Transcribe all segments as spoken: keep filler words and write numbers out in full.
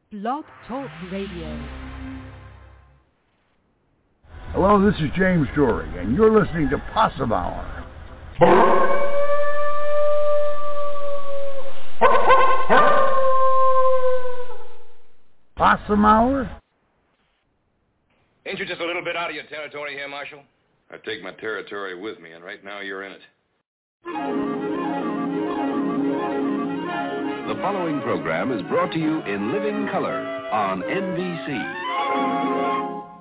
Blog Talk Radio. Hello, this is James Story, and you're listening to Possum Hour. Possum Hour? Ain't you just a little bit out of your territory here, Marshal? I take my territory with me, and right now you're in it. The following program is brought to you in living color on N B C.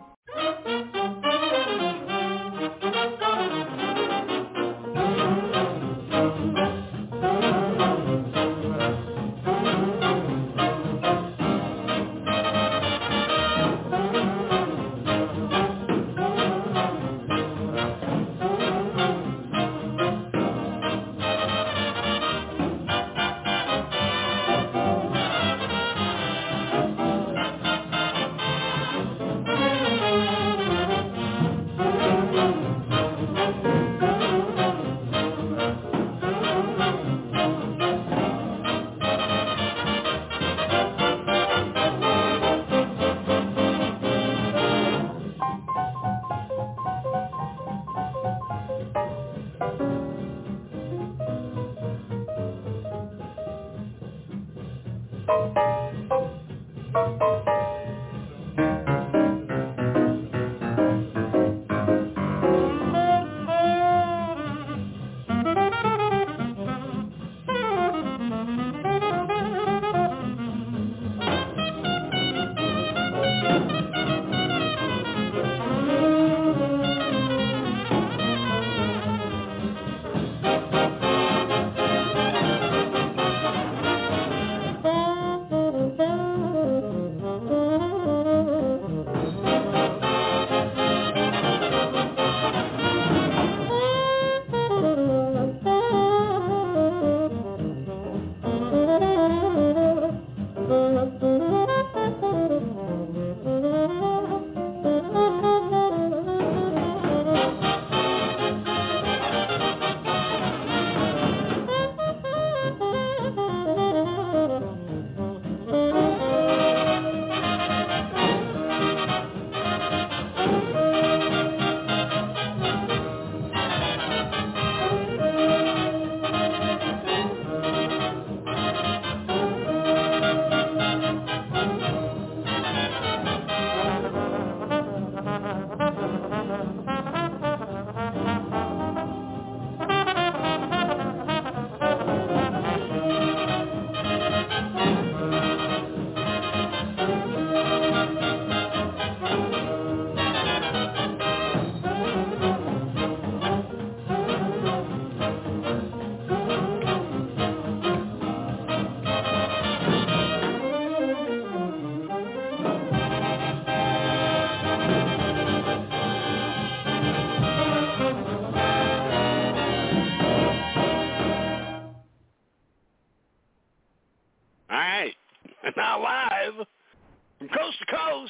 Now live from coast to coast,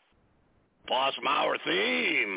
Possum Hour theme.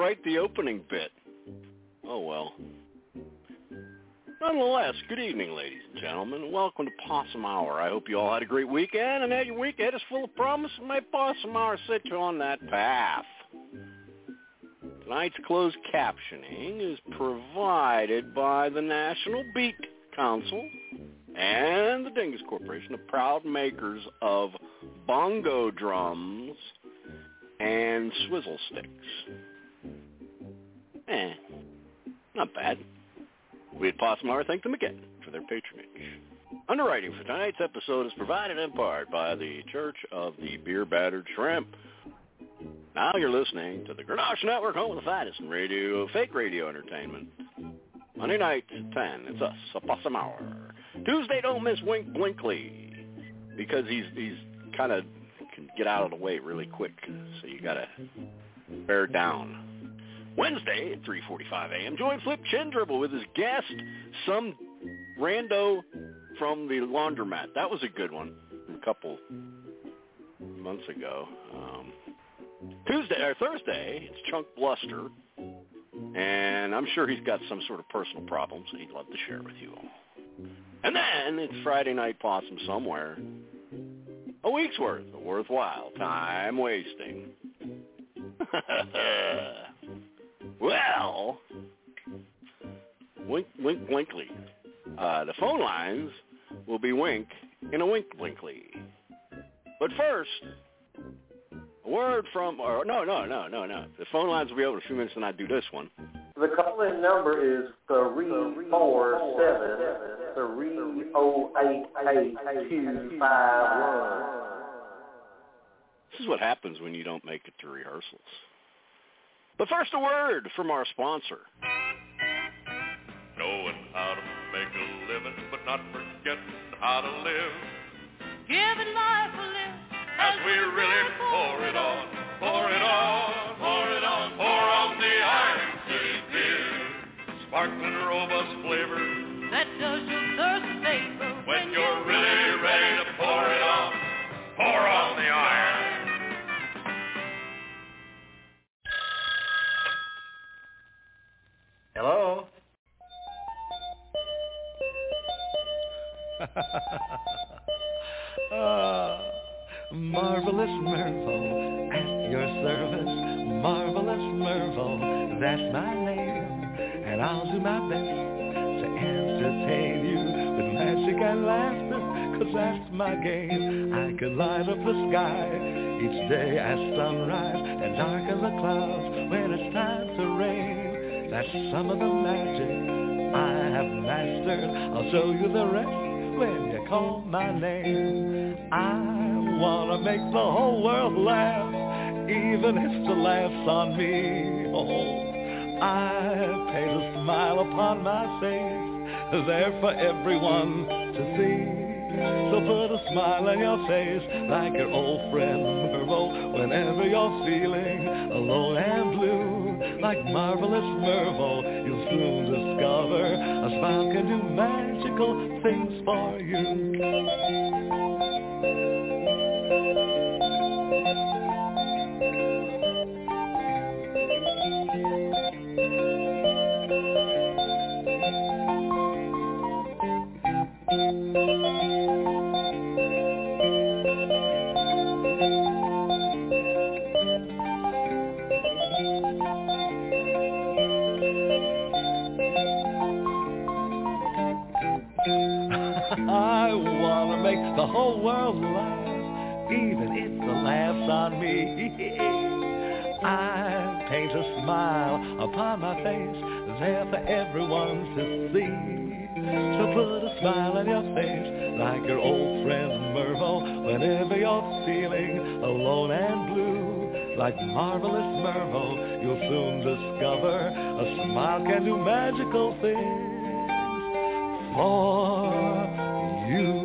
write the opening bit. Oh, well. Nonetheless, good evening, ladies and gentlemen. Welcome to Possum Hour. I hope you all had a great weekend and that your weekend is full of promise, and my Possum Hour set you on that path. Tonight's closed captioning is provided by the National Beat Council and the Dingus Corporation, the proud makers of bongo drums and swizzle sticks. Eh, not bad. We at Possum Hour thank them again for their patronage. Underwriting for tonight's episode is provided in part by the Church of the Beer Battered Shrimp. Now you're listening to the Grenache Network, home of the finest in radio, fake radio entertainment. Monday night at ten, it's us, a Possum Hour. Tuesday, don't miss Wink Blinkley, because he's he's kind of can get out of the way really quick, so you got to bear down. Wednesday at three forty-five a.m., join Flip Chin-Dribble with his guest, some rando from the laundromat. That was a good one a couple months ago. Um, Tuesday or Thursday, it's Chunk Bluster, and I'm sure he's got some sort of personal problems that he'd love to share with you all. And then it's Friday Night Possum Somewhere, a week's worth of worthwhile time wasting. Well, wink, wink, blinkly. Uh, the phone lines will be wink in a wink, blinkly. But first, a word from, or no, no, no, no, no. The phone lines will be open in a few minutes and I do this one. The call-in number is three four seven, three oh eight, eight two five one. This is what happens when you don't make it to rehearsals. But first, a word from our sponsor. Knowing how to make a living, but not forgetting how to live. Giving life a live. As we really pour it on, pour it on, pour it on, pour on the Iron City beer. Sparkling, robust flavor that does your thirst a favor. When you're really ready to pour it on, pour on the Iron. Hello? uh, Marvelous Mervo, at your service. Marvelous Mervo, that's my name. And I'll do my best to entertain you with magic and laughter, 'cause that's my game. I can light up the sky each day at sunrise and darken the clouds when it's time to rain. That's some of the magic I have mastered. I'll show you the rest when you call my name. I wanna make the whole world laugh, even if the laugh's on me. Oh, I paint a smile upon my face, there for everyone to see. So put a smile on your face like your old friend Mervo whenever you're feeling alone and blue. Like Marvelous Mervo, you'll soon discover a smile can do magical things for you. I wanna make the whole world laugh, even if the laugh's on me. I paint a smile upon my face, there for everyone to see. So put a smile on your face, like your old friend Mervo, whenever you're feeling alone and blue. Like Marvelous Mervo, you'll soon discover a smile can do magical things for you.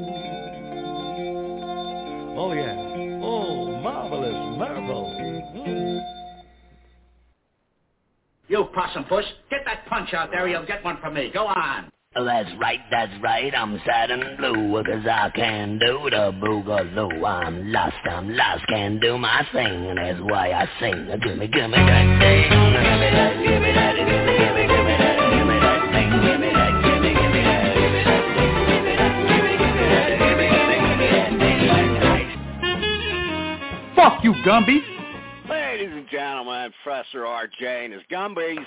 Oh yeah, oh Marvelous Mervo. Mm. You possum puss, get that punch out there or you'll get one from me. Go on. Oh, that's right, that's right, I'm sad and blue, cause I can do the boogaloo. I'm lost, I'm lost, can do my thing, and that's why I sing. Gimme, gimme that thing, gimme that, gimme that, gimme, gimme, gimme that, gimme that thing, gimme that, gimme, gimme that, gimme that thing, gimme that, gimme, gimme that, gimme, gimme, gimme that thing. Fuck you, Gumby! Ladies and gentlemen, Professor R J and his Gumbies.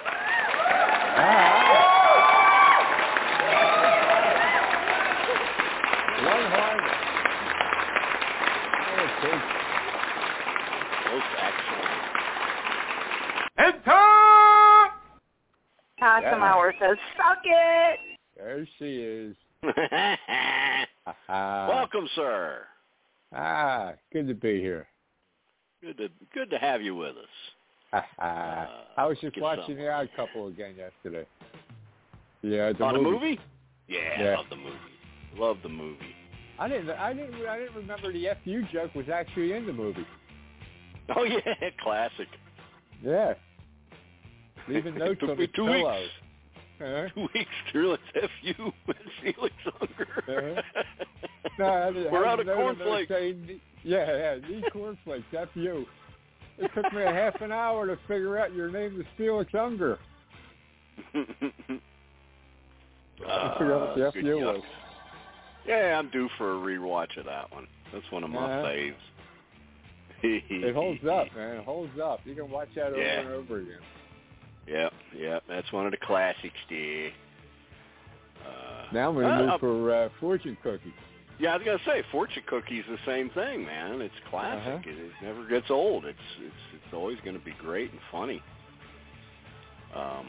Ah. One harder. Most excellent. Enter! Cosmower says, suck it! There she is. Welcome, sir. Ah, good to be here. Good to good to have you with us. uh, I was just watching some. The Odd Couple again yesterday. Yeah, the oh, movie. the movie? Yeah, yeah, I love the movie. Love the movie. I didn't. I didn't. I didn't remember the F U joke was actually in the movie. Oh yeah, classic. Yeah. Leaving notes on the two pillow. Weeks. Uh-huh. Two weeks through, it's F U and Felix Unger. Uh-huh. No, I didn't, We're I out of cornflakes. Saying, yeah, yeah, need cornflakes. F U. It took me a half an hour to figure out your name was Felix Unger. Uh, figure out what the F U was. Yeah, I'm due for a rewatch of that one. That's one of my uh, faves. It holds up, man. It holds up. You can watch that over yeah. and over again. Yep, yep. That's one of the classics, dear. Uh, now I'm going to uh, move for uh, Fortune Cookie. Yeah, I was going to say, Fortune Cookie's the same thing, man. It's classic. Uh-huh. It, it never gets old. It's it's it's always going to be great and funny. Um,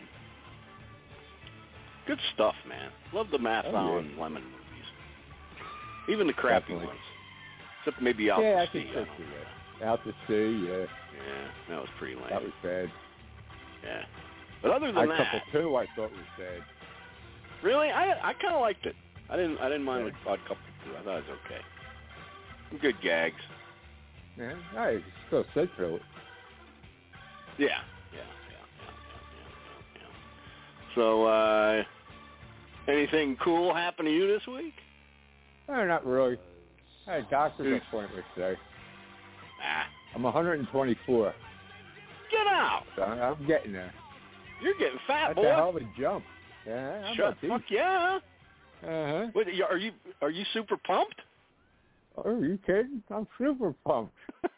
good stuff, man. Love the Math oh, on yeah. Lemon movies. Even the crappy Definitely. ones. Except maybe Out yeah, to I Sea. can see that. Out to Sea, yeah. Yeah, that was pretty lame. That was bad. Yeah. But other than Odd that, Couple two, I thought was bad. Really, I I kind of liked it. I didn't I didn't mind yeah. Odd Couple two. I thought it was okay. Some good gags. Yeah, I still sit through it. Yeah, yeah, yeah, yeah, yeah, yeah. yeah. So, uh, anything cool happen to you this week? No, not really. I had a doctor's appointment today. Ah. I'm one hundred twenty-four. Get out! So I'm getting there. You're getting fat, That's boy. a hell of a jump. Yeah, I'm Shut fuck yeah. Uh-huh. Wait, are you are you super pumped? Oh, are you kidding? I'm super pumped.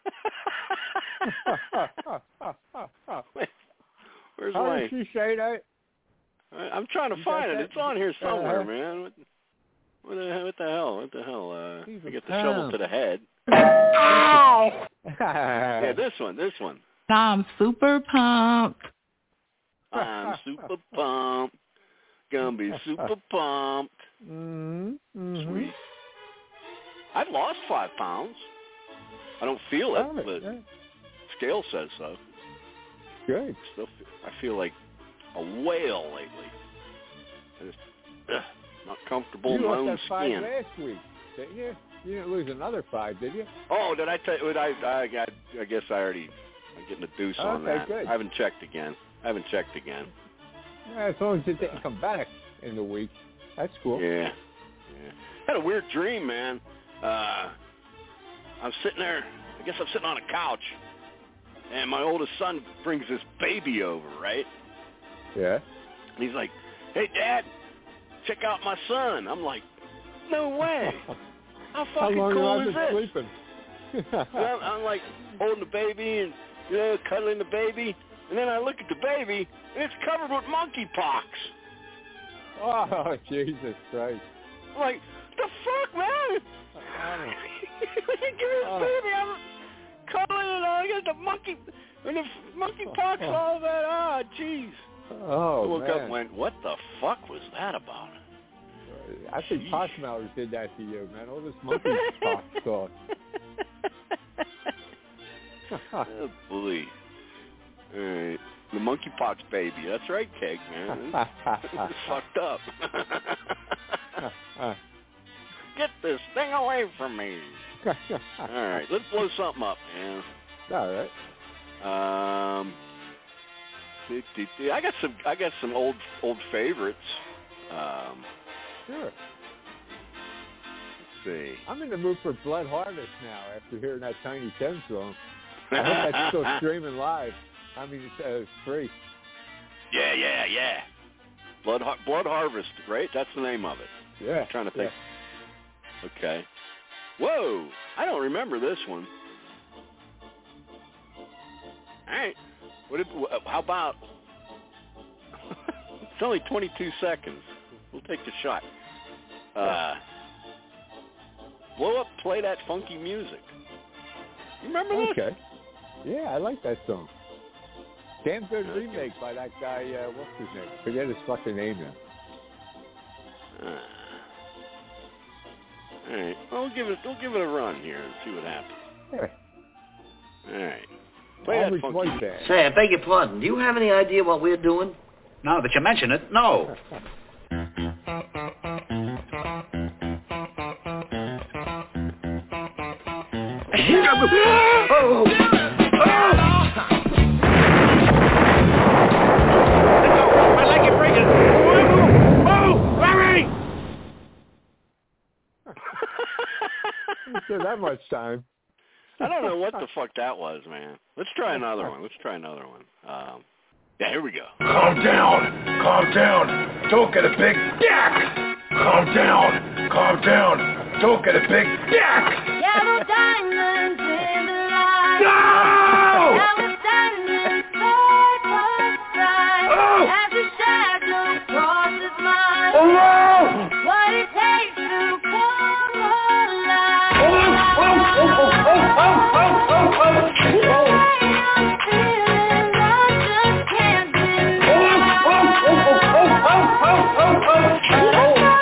Where's How my... did she say that? I'm trying to you find it. that? It's on here somewhere, uh, man. What, what, the, what the hell? What the hell? Uh, I get the pumped. shovel to the head. Yeah, this one. This one. I'm super pumped. I'm super pumped. Gonna be super pumped. Mm-hmm. Sweet. I've lost five pounds. I don't feel it, but yeah. scale says so. Good. Still, feel, I feel like a whale lately. I just ugh, not comfortable you in my lost own that five skin. last week, didn't you? You didn't lose another five, did you? Oh, did I tell you? I, I, I, I guess I already. I'm getting a deuce okay, on that. Good. I haven't checked again. I haven't checked again. Yeah, as long as it didn't come back in the week, that's cool. Yeah. yeah. Had a weird dream, man. Uh, I'm sitting there. I guess I'm sitting on a couch, and my oldest son brings this baby over, right? Yeah. And he's like, "Hey, Dad, check out my son." I'm like, "No way! How fucking How long cool have I is been this?" sleeping? Well, I'm like holding the baby and you know cuddling the baby, and then I look at the baby and it's covered with monkeypox. Oh, Jesus Christ! I'm like, the fuck, man? Give me this oh. baby. I'm cuddling it. I got the monkey and the monkeypox oh. all that. Ah, jeez. Oh, I woke man. up and went, what the fuck was that about? I think Possmowers did that to you, man. All this monkeypox talk. Oh, boy. All right. The monkeypox baby. That's right, Cake, man. It's fucked up. Get this thing away from me. All right. Let's blow something up, man. All right. Um, I got some I got some old old favorites. Um, Sure. let's see. I'm in the mood for Blood Harvest now after hearing that Tiny Tim song. I hope that's still streaming live. I mean, it's, uh, it's free. Yeah, yeah, yeah. Blood Har- Blood Harvest, right? That's the name of it. Yeah. I'm trying to think. Yeah. Okay. Whoa! I don't remember this one. All right. What did, how about... It's only twenty-two seconds. We'll take the shot. Uh, blow up, play that funky music. You remember that? Okay. Yeah, I like that song. Damn good remake by that guy, uh, what's his name? Forget his fucking name now. Uh, all right. Well, we'll give it, we'll give it a run here and see what happens. Yeah. All right. Play that funky music. Say, I beg your pardon. Do you have any idea what we're doing? Now that you mention it, no. Oh! My leg is breaking. Oh, Larry! Didn't say that much time. I don't know what the fuck that was, man. Let's try another one. Let's try another one. Um, yeah, here we go. Calm down. Calm down. Don't get a big dick. Calm down. Calm down. Don't get a big dick. Yellow diamonds in the light. No! Yellow diamonds side by side. Oh! As the shadow crosses mine. Oh! What it takes to come alive. Oh! Oh! Oh! Oh! Oh! Oh! Oh! Oh! I'm feeling I just can't deny. Oh! Oh! Oh! Oh! Oh! Oh! Oh! Oh!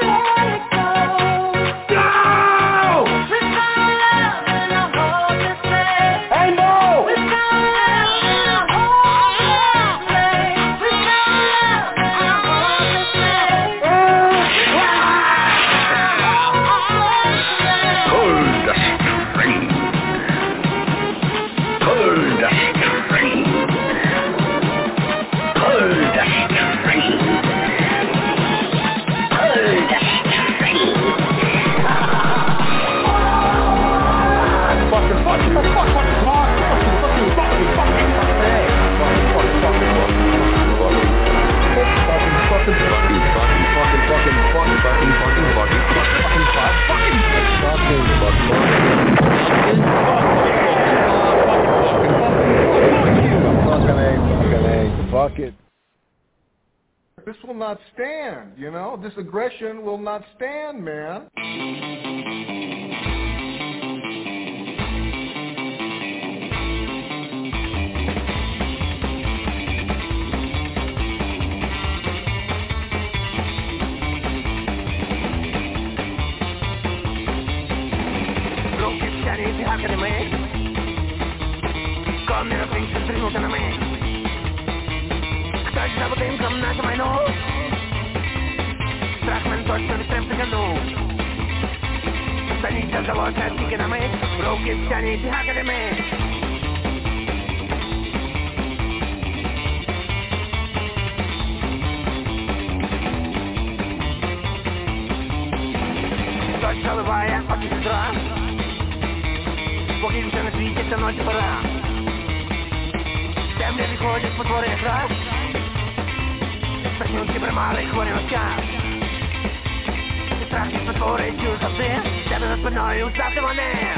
Fuck it. This will not stand, you know? This aggression will not stand, man. Ktoś za budynką na moj nos. Strach mętłością wstrępny kanał. Stanica założa tiki na my. Ruki w ścianie i haka my. Ktoś załywaje oczy z dra. Bogiem się na świecie to nocy pora. Темня виходит по творе краш. Пръснем си премаля и хвърля на тях. Страх ти по творе чужда се. Тебе да спъдно и отзад мане.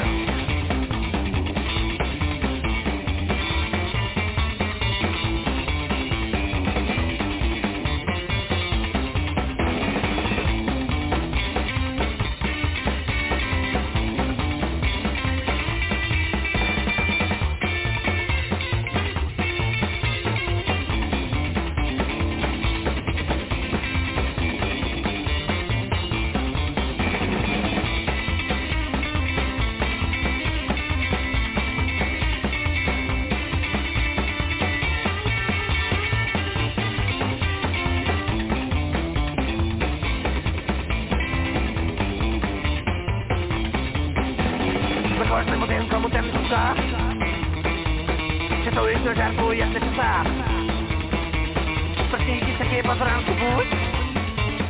Жертвуя на часах. Простите, всякий патран купуй.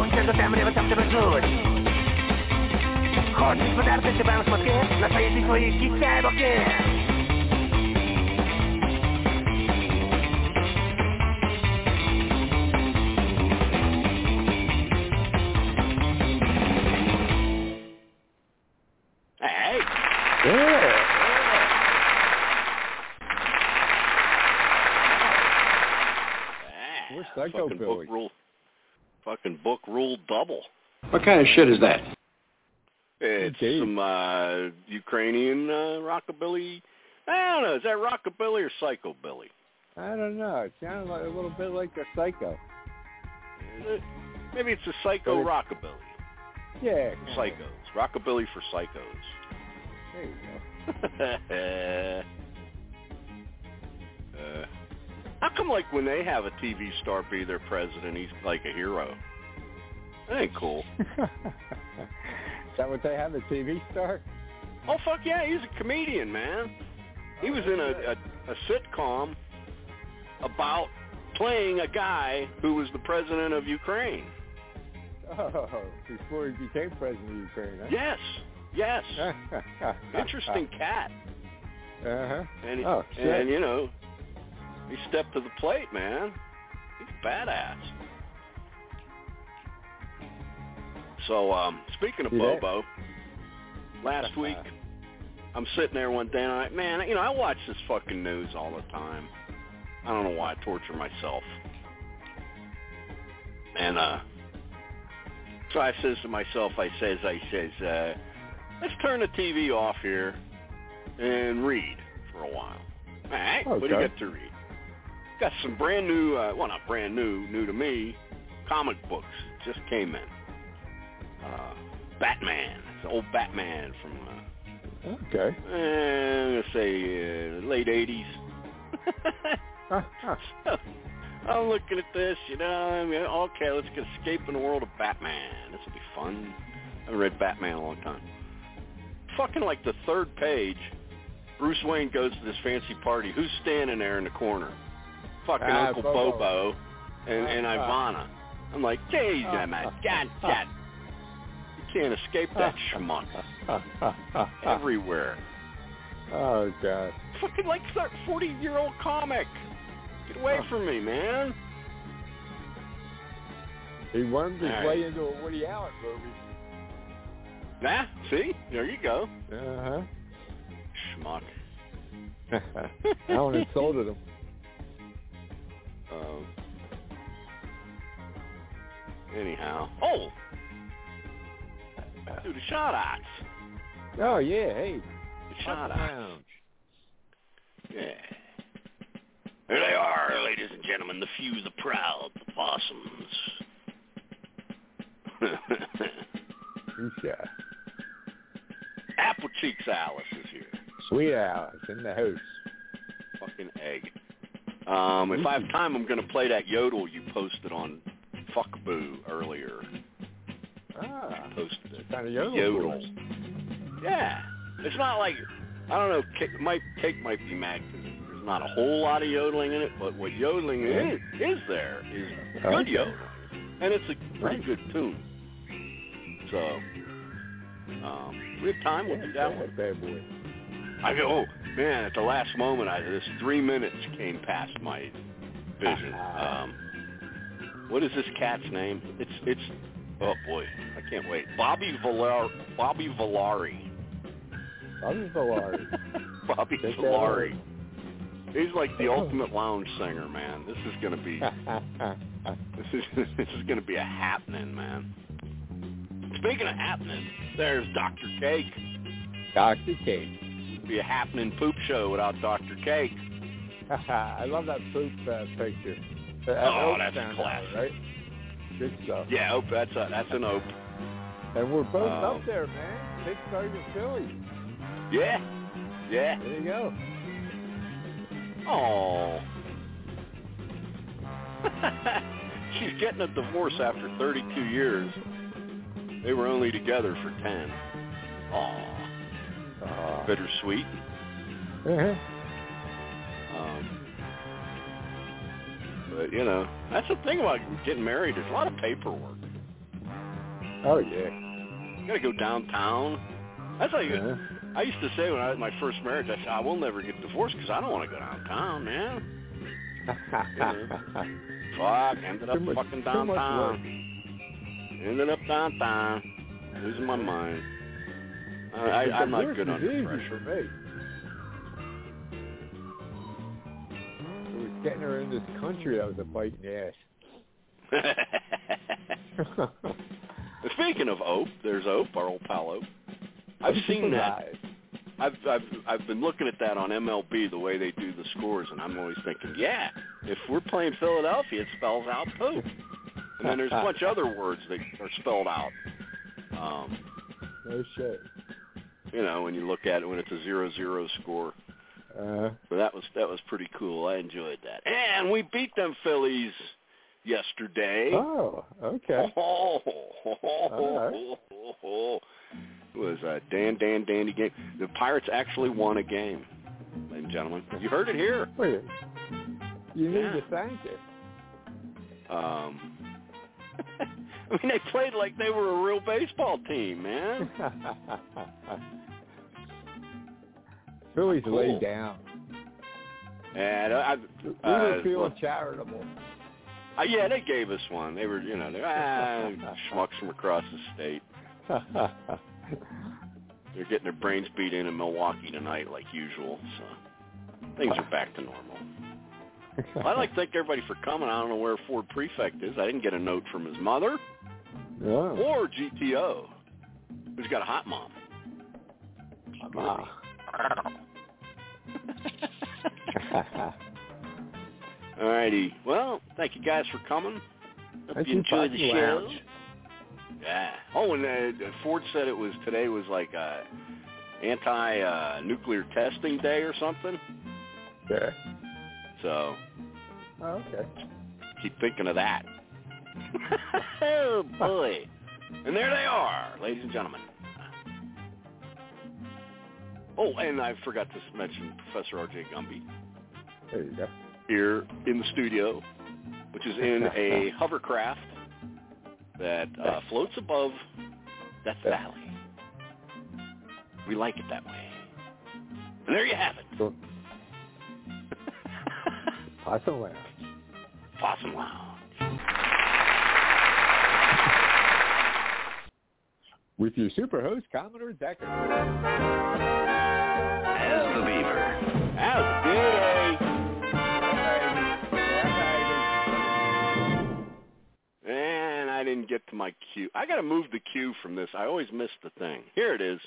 concento teme never tam tebe czuć. Chodź, podarty się bałem słodkie, na sajecie swoich kicia bokiem. Hey. Yeah. We're Psycho fucking Billy. book rule, fucking book rule double. What kind of shit is that? It's Indeed. some uh, Ukrainian uh, rockabilly. I don't know. Is that rockabilly or psychobilly? I don't know. It sounded like a little bit like a Psycho. Maybe it's a psycho But rockabilly. Yeah. Psychos. Rockabilly for psychos. There you go. uh, how come, like, when they have a T V star be their president, he's like a hero? That ain't cool. Is that what they have, a T V star? Oh, fuck yeah, he's a comedian, man. He was in a, a, a sitcom about playing a guy who was the president of Ukraine. Oh, before he became president of Ukraine, huh? Yes, yes. Interesting cat. Uh-huh. And, he, oh, shit. and, you know, he stepped to the plate, man. He's badass. So, um, speaking of See that? Bobo, last week, I'm sitting there one day and I'm like, man, you know, I watch this fucking news all the time. I don't know why I torture myself. And, uh, so I says to myself, I says, I says, uh, let's turn the T V off here and read for a while. All right, okay. What do you got to read? Got some brand new, uh, well, not brand new, new to me, comic books just came in. Uh, Batman. It's an old Batman from, uh, okay. eh, I'm going to say uh, late eighties. So, I'm looking at this, you know, I mean, okay, let's get escape in the world of Batman. This will be fun. I haven't read Batman in a long time. Fucking like the third page, Bruce Wayne goes to this fancy party. Who's standing there in the corner? Fucking Ah, Uncle Bobo. Bobo and, and Ah. Ivana. I'm like, geez, Ah. man, God, God. You can't escape that schmuck. Everywhere. Oh, God. Fucking like that forty-year-old comic. Get away from me, man. He wormed his All way right. into a Woody Allen movie. Nah, see? There you go. Uh-huh. Schmuck. Allen insulted him. Um, anyhow. Oh! Dude, the Shout-Outs. Oh, yeah, hey. The Shout-Outs. Lounge. Yeah. Here they are, ladies and gentlemen, the few, the proud, the possums. Yeah. Apple Cheeks Alice is here. Sweet Alice in the house. Fucking egg. Um, if I have time, I'm going to play that yodel you posted on Fuckboo earlier. Ah. Posted it. Kind of yodel. Yodel. for us. Yeah. It's not like, I don't know, Cake might, Cake might be mad because there's not a whole lot of yodeling in it, but what yodeling is, is there is good Okay. yodeling. And it's a pretty Right. good tune. So, um, we have time, we'll Yeah, do that yeah, one. bad boy. I go, oh, man, at the last moment, I this three minutes came past my vision. Um, what is this cat's name? It's, it's, oh, boy, I can't wait. Bobby Valar, Bobby Valari. Bobby Valari. Bobby Take that Valari. He's like the ultimate lounge singer, man. This is going to be, this is, this is going to be a happening, man. Speaking of happening, there's Doctor Cake. Doctor Cake. Be a happening poop show without Doctor Cake. I love that poop uh, picture. Uh, Oh, Oak that's sound classic. out, right? Good stuff. Yeah, Ope, that's a, that's an Ope. And we're both Um, up there, man. Big Sergeant Philly. Yeah, yeah. There you go. Oh. She's getting a divorce after thirty-two years. They were only together for ten. Aw. Uh, Bittersweet. uh-huh. Um, but, you know, that's the thing about getting married. There's a lot of paperwork. Oh, yeah. You got to go downtown. That's like, Yeah. I used to say when I had my first marriage, I said, I will never get divorced because I don't want to go downtown, man. Fuck, ended up much, fucking downtown. Ended up downtown. Losing my mind. I, I, I'm not good under pressure. For me. It was getting her in this country that was a bite in the ass. Speaking of Ope, there's Ope, our old pal Ope. I've seen that. I've I've I've been looking at that on M L B, the way they do the scores, and I'm always thinking, yeah, if we're playing Philadelphia, it spells out Pope. And then there's a bunch of other words that are spelled out. Um, no shit. You know, when you look at it when it's a zero zero score. Uh, so that was that was pretty cool. I enjoyed that. And we beat them Phillies yesterday. Oh, okay. Oh, oh, oh, right. oh, oh. It was a Dan, Dan, dandy game. The Pirates actually won a game, ladies and gentlemen. You heard it here. Wait, you need yeah. to thank it. Um, I mean, they played like they were a real baseball team, man. Phillies cool. laid down. And I, we uh, were feeling well, charitable. Uh, yeah, they gave us one. They were, you know, they're ah, schmucks from across the state. They're getting their brains beat in in Milwaukee tonight, like usual. So things are back to normal. Well, I'd like to thank everybody for coming. I don't know where Ford Prefect is. I didn't get a note from his mother no. or G T O, who's got a hot mom. Wow. All righty. Well, thank you guys for coming. Hope Thank you enjoyed the show. Lounge. Yeah. Oh, and uh, Ford said it was today was like uh, anti-nuclear uh, testing day or something. Yeah. So. Oh, okay. Keep thinking of that. Oh boy. And there they are, ladies and gentlemen. Oh, and I forgot to mention Professor R J Gumby. There you go. Here in the studio, which is in a hovercraft that uh, floats above Death Valley. We like it that way. And there you have it. So, Possum Lounge. Possum Lounge. With your super host, Commodore Decker. As the Beaver. As the And I didn't get to my cue. I got to move the cue from this. I always miss the thing. Here it is.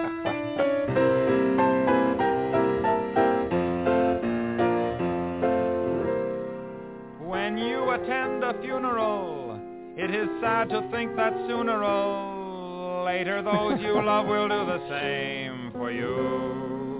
When you attend a funeral, it is sad to think that sooner or later those you love will do the same for you.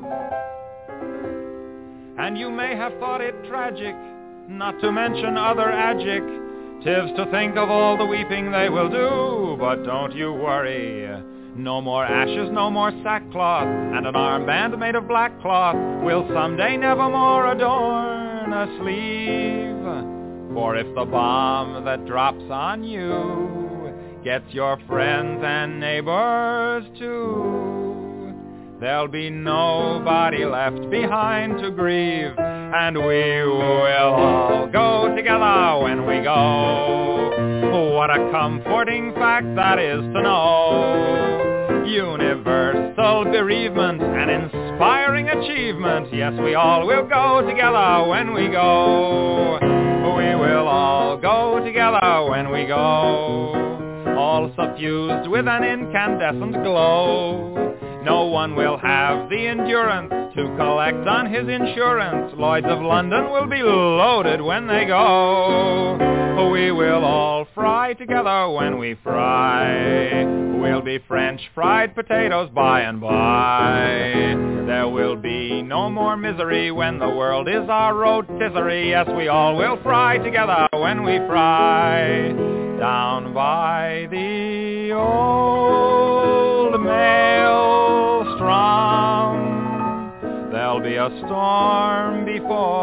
And you may have thought it tragic, not to mention other adjectives, to think of all the weeping they will do. But don't you worry, no more ashes, no more sackcloth, and an armband made of black cloth will someday nevermore adorn a sleeve. For if the bomb that drops on you gets your friends and neighbors too, there'll be nobody left behind to grieve, and we will all go together when we go. What a comforting fact that is to know. Universal bereavement, an inspiring achievement. Yes, we all will go together when we go. We will all go together when we go. All suffused with an incandescent glow. No one will have the endurance to collect on his insurance. Lloyd's of London will be loaded when they go. We will all fry together when we fry. We'll be French fried potatoes by and by. There will be no more misery when the world is our rotisserie. Yes, we all will fry together when we fry. Down by the old maelstrom, there'll be a storm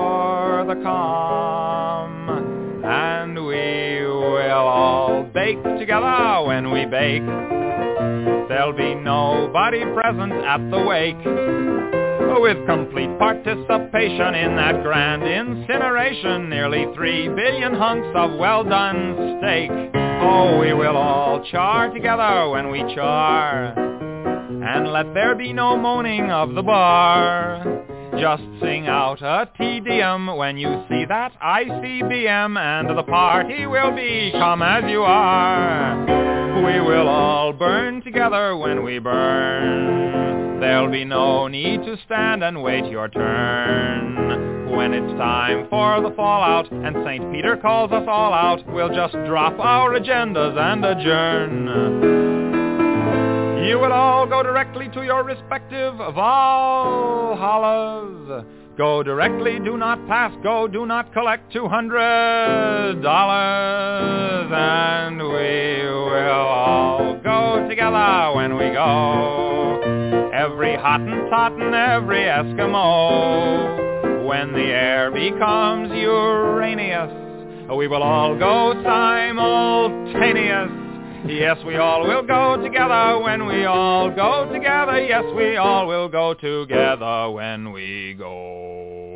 before the calm, and we will all bake go together when we bake. There'll be nobody present at the wake, with complete participation in that grand incineration. Nearly three billion hunks of well-done steak. Oh, we will all char together when we char, and let there be no moaning of the bar. Just sing out a Te Deum when you see that I C B M, and the party will be come as you are. We will all burn together when we burn. There'll be no need to stand and wait your turn. When it's time for the fallout and Saint Peter calls us all out, we'll just drop our agendas and adjourn. You will all go directly to your respective Valhallas. Go directly, do not pass, go, do not collect two hundred dollars. And we will all go together when we go. Every Hottentot and every Eskimo. When the air becomes Uranus, we will all go simultaneous. Yes, we all will go together when we all go together. Yes, we all will go together when we go.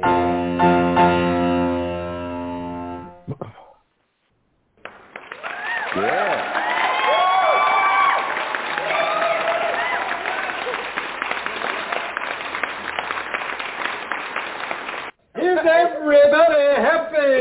Yeah. Is everybody happy?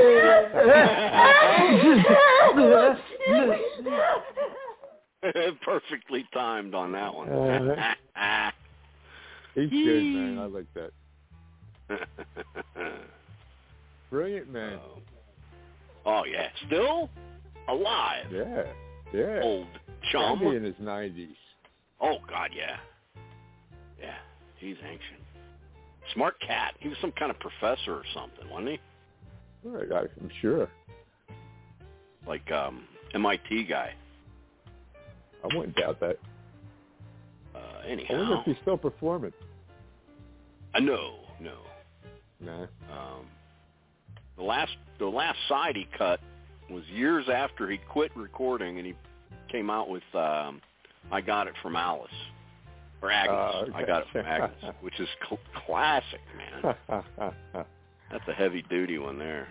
Perfectly timed on that one. Uh, he's good, man. I like that. Brilliant, man. Oh, yeah. Still alive. Yeah. Yeah. Old chum. Maybe in his nineties. Oh, God, yeah. Yeah. He's ancient. Smart cat. He was some kind of professor or something, wasn't he? Right, I'm sure. Like um, M I T guy. I wouldn't doubt that. Uh, anyhow. I wonder if he's still performing. Uh, no, no. No. Um, the last the last side he cut was years after he quit recording, and he came out with um, I Got It From Alice. Or Agnes. Uh, okay. I Got It From Agnes, which is cl- classic, man. That's a heavy-duty one there.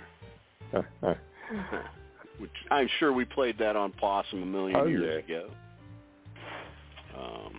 Which I'm sure we played that on Possum a million oh, years yeah. ago. Um,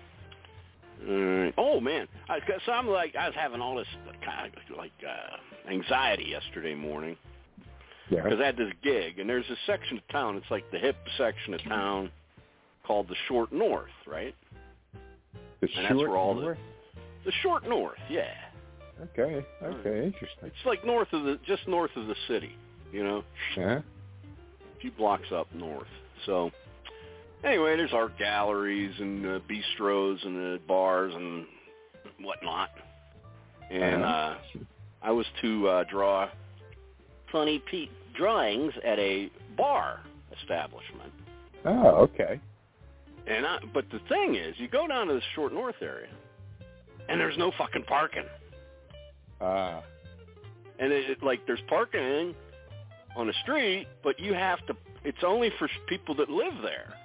uh, oh man, I, so I'm like I was having all this kind of like uh, anxiety yesterday morning because yeah. I had this gig, and there's a section of town. It's like the hip section of town called the Short North, right? The and Short that's where all North. The, the Short North, yeah. Okay. Okay. Interesting. It's like north of the just north of the city, you know. Yeah. A few blocks up north. So anyway, there's art galleries and uh, bistros and uh, bars and whatnot. And uh, I was to uh, draw funny Pete drawings at a bar establishment. Oh, okay. And I, but the thing is, you go down to the Short North area, and there's no fucking parking. Ah. And it, it, like there's parking on the street, but you have to. It's only for people that live there.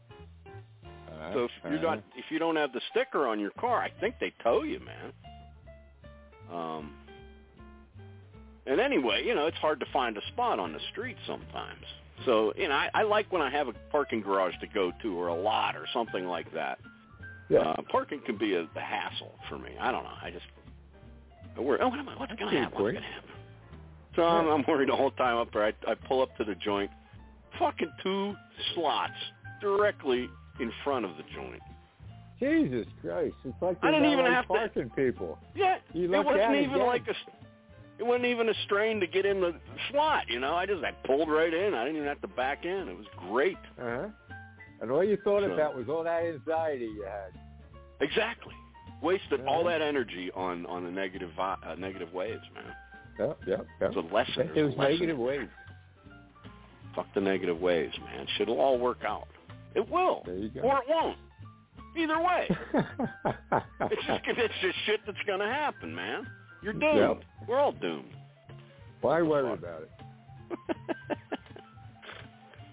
Uh, so if you're uh, not, if you don't have the sticker on your car, I think they tow you, man. Um. And anyway, you know, it's hard to find a spot on the street sometimes. So, you know, I, I like when I have a parking garage to go to or a lot or something like that. Yeah. Uh, parking can be a, a hassle for me. I don't know. I just I worry, oh, what am I, what's going to happen? What's going to happen? So I'm, I'm worried the whole time up there. I, I pull up to the joint, fucking two slots directly in front of the joint. Jesus Christ. It's like I didn't even like have parking to, people. Yeah. You it wasn't even again. like a... It wasn't even a strain to get in the slot, you know. I just I pulled right in. I didn't even have to back in. It was great. Uh-huh. And all you thought so, about was all that anxiety you had. Exactly. Wasted uh-huh. all that energy on on the negative uh, negative waves, man. Yep, yep, yep. It's a lesson. It was lesson. negative waves. Fuck the negative waves, man. Shit'll all work out. It will. There you go. Or it won't. Either way. it's just it's just shit that's gonna happen, man. You're doomed. Yep. We're all doomed. Why worry about it?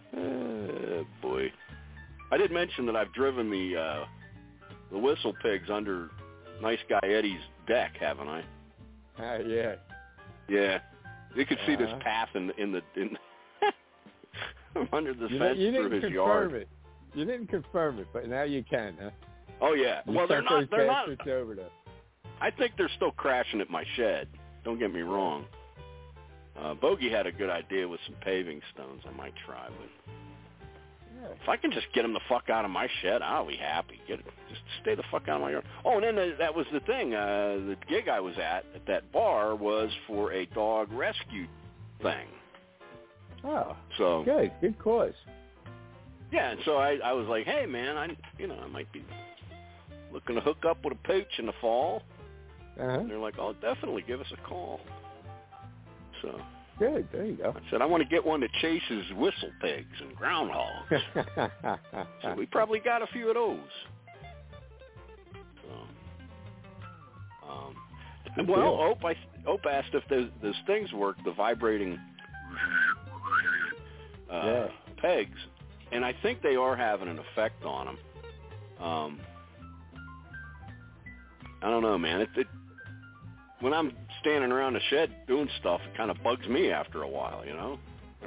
Uh, boy. I did mention that I've driven the uh, the Whistle Pigs under Nice Guy Eddie's deck, haven't I? Uh, yeah. Yeah. You could see uh-huh. this path in the in the in under the you fence you through didn't his confirm yard. It. You didn't confirm it, but now you can, huh? Oh yeah. You well, they're sent not. those They're not. bastards over there. I think they're still crashing at my shed. Don't get me wrong. Uh, Bogey had a good idea with some paving stones I might try, but yeah. if I can just get them the fuck out of my shed, I'll be happy. Get just stay the fuck out of my yard. Oh, and then the, that was the thing. Uh, the gig I was at at that bar was for a dog rescue thing. Oh, so good, good cause. Yeah, and so I, I was like, hey man, I you know I might be looking to hook up with a pooch in the fall. Uh-huh. And they're like, oh, definitely give us a call. So good, there you go. I said, I want to get one that chases whistle pigs and groundhogs. So we probably got a few of those. So, um, well, Ope, I, Ope asked if those, those things work, the vibrating uh, yeah. pegs, and I think they are having an effect on them. Um, I don't know, man. It, it, when I'm standing around the shed doing stuff, it kind of bugs me after a while, you know?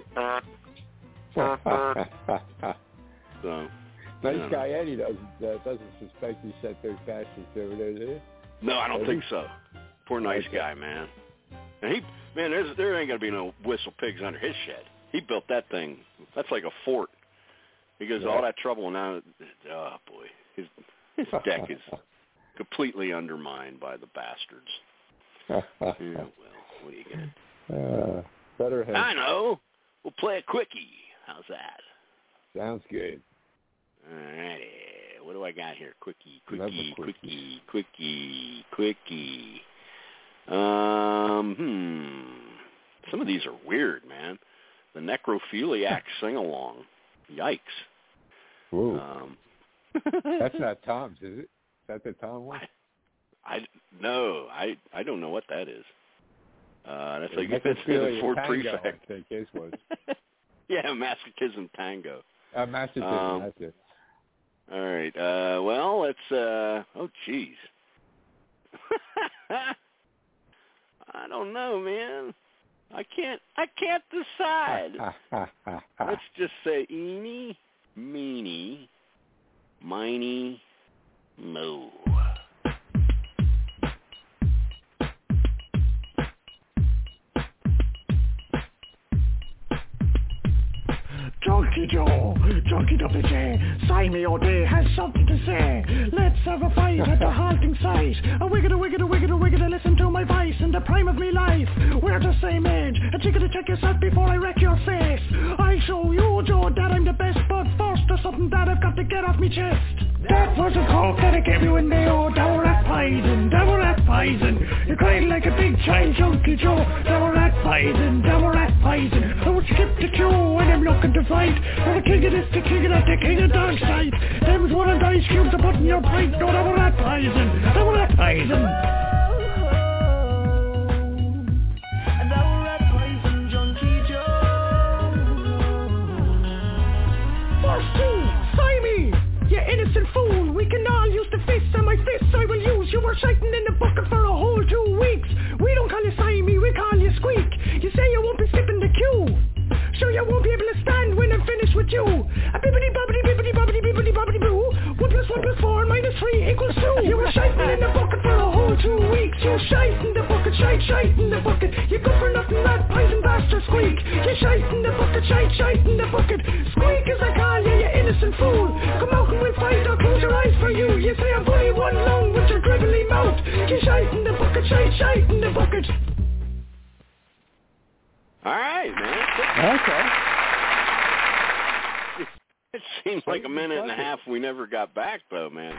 So, nice Guy Eddie doesn't, uh, doesn't suspect you sent those bastards over there, do you? No, I don't think so. Poor nice okay. guy, man. And he, man, there's, there ain't going to be no whistle pigs under his shed. He built that thing. That's like a fort. He goes, yeah. all that trouble now, oh, boy. His, his deck is completely undermined by the bastards. Yeah, well, what are you going to uh, better have... I know. We'll play a quickie. How's that? Sounds good. All righty. What do I got here? Quickie, quickie, quickie, quickie, quickie. Um, hmm. Some of these are weird, man. The necrophiliac sing-along. Yikes. Whoa. Um, That's not Tom's, is it? Is that the Tom one? I, I no, I I don't know what that is. Uh, that's like it's the Ford Prefect. I think his was. Yeah, Masochism Tango. Uh, Masochism, um, that's it. All right. Uh, well, it's uh, oh, jeez. I don't know, man. I can't. I can't decide. Let's just say eeny, meeny, miny, mo. Junkie Joe, Junkie W J, Simey O'Day has something to say. Let's have a fight at the halting site. A wiggity, wiggity, wiggity, wiggity, listen to my voice in the prime of me life. We're the same age, a chickadee check yourself before I wreck your face. I show you, Joe, that I'm the best, but first there's something that I've got to get off me chest. That was a coke that I gave you in Mayo, that were at poison, that were at poison. You're crying like a big child, Junkie Joe, that were at poison, that were at poison. I would skip the queue when I'm looking to fight. I'm the king of this, the king of that, the king of dark side. Them was one of the ice cubes to put in your pint. No, that were at poison, that were at poison. That were at poison, Junkie Joe. Foresee, Simey, you innocent fool. We can all use the fists, and my fists I will use. You were shiting in the bucket for a whole two weeks. We don't call you Simey, we call you Squeak. You say you won't be skipping the queue. Sure you won't be able to stand when I'm finished with you. A bibbidi bobbidi bibbidi bobbidi bibbidi bobbidi boo. One plus one plus four minus three equals two. You were shiting in the bucket for a whole two weeks. You shite in the bucket, shite, shite in the bucket. You good for nothing, that poison bastard Squeak. You shite in the bucket, shite, shite in the bucket. Squeak as I call you, you innocent fool. Come out and we'll fight, I'll close your eyes for you. You say I've only one lung with your dribbly mouth. You shite in the bucket, shite, shite in the bucket. All right, man. Okay. It, it seems like a minute and a half we never got back, though, man.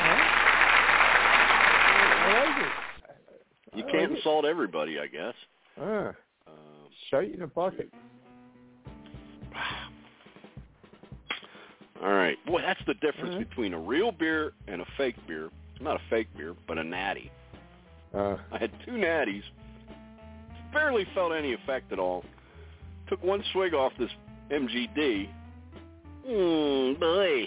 You can't insult everybody, I guess. Uh, um, Shite in a bucket. All right. Boy, that's the difference right. between a real beer and a fake beer. It's not a fake beer, but a natty. Uh, I had two natties. Barely felt any effect at all. Took one swig off this M G D, Mm, boy.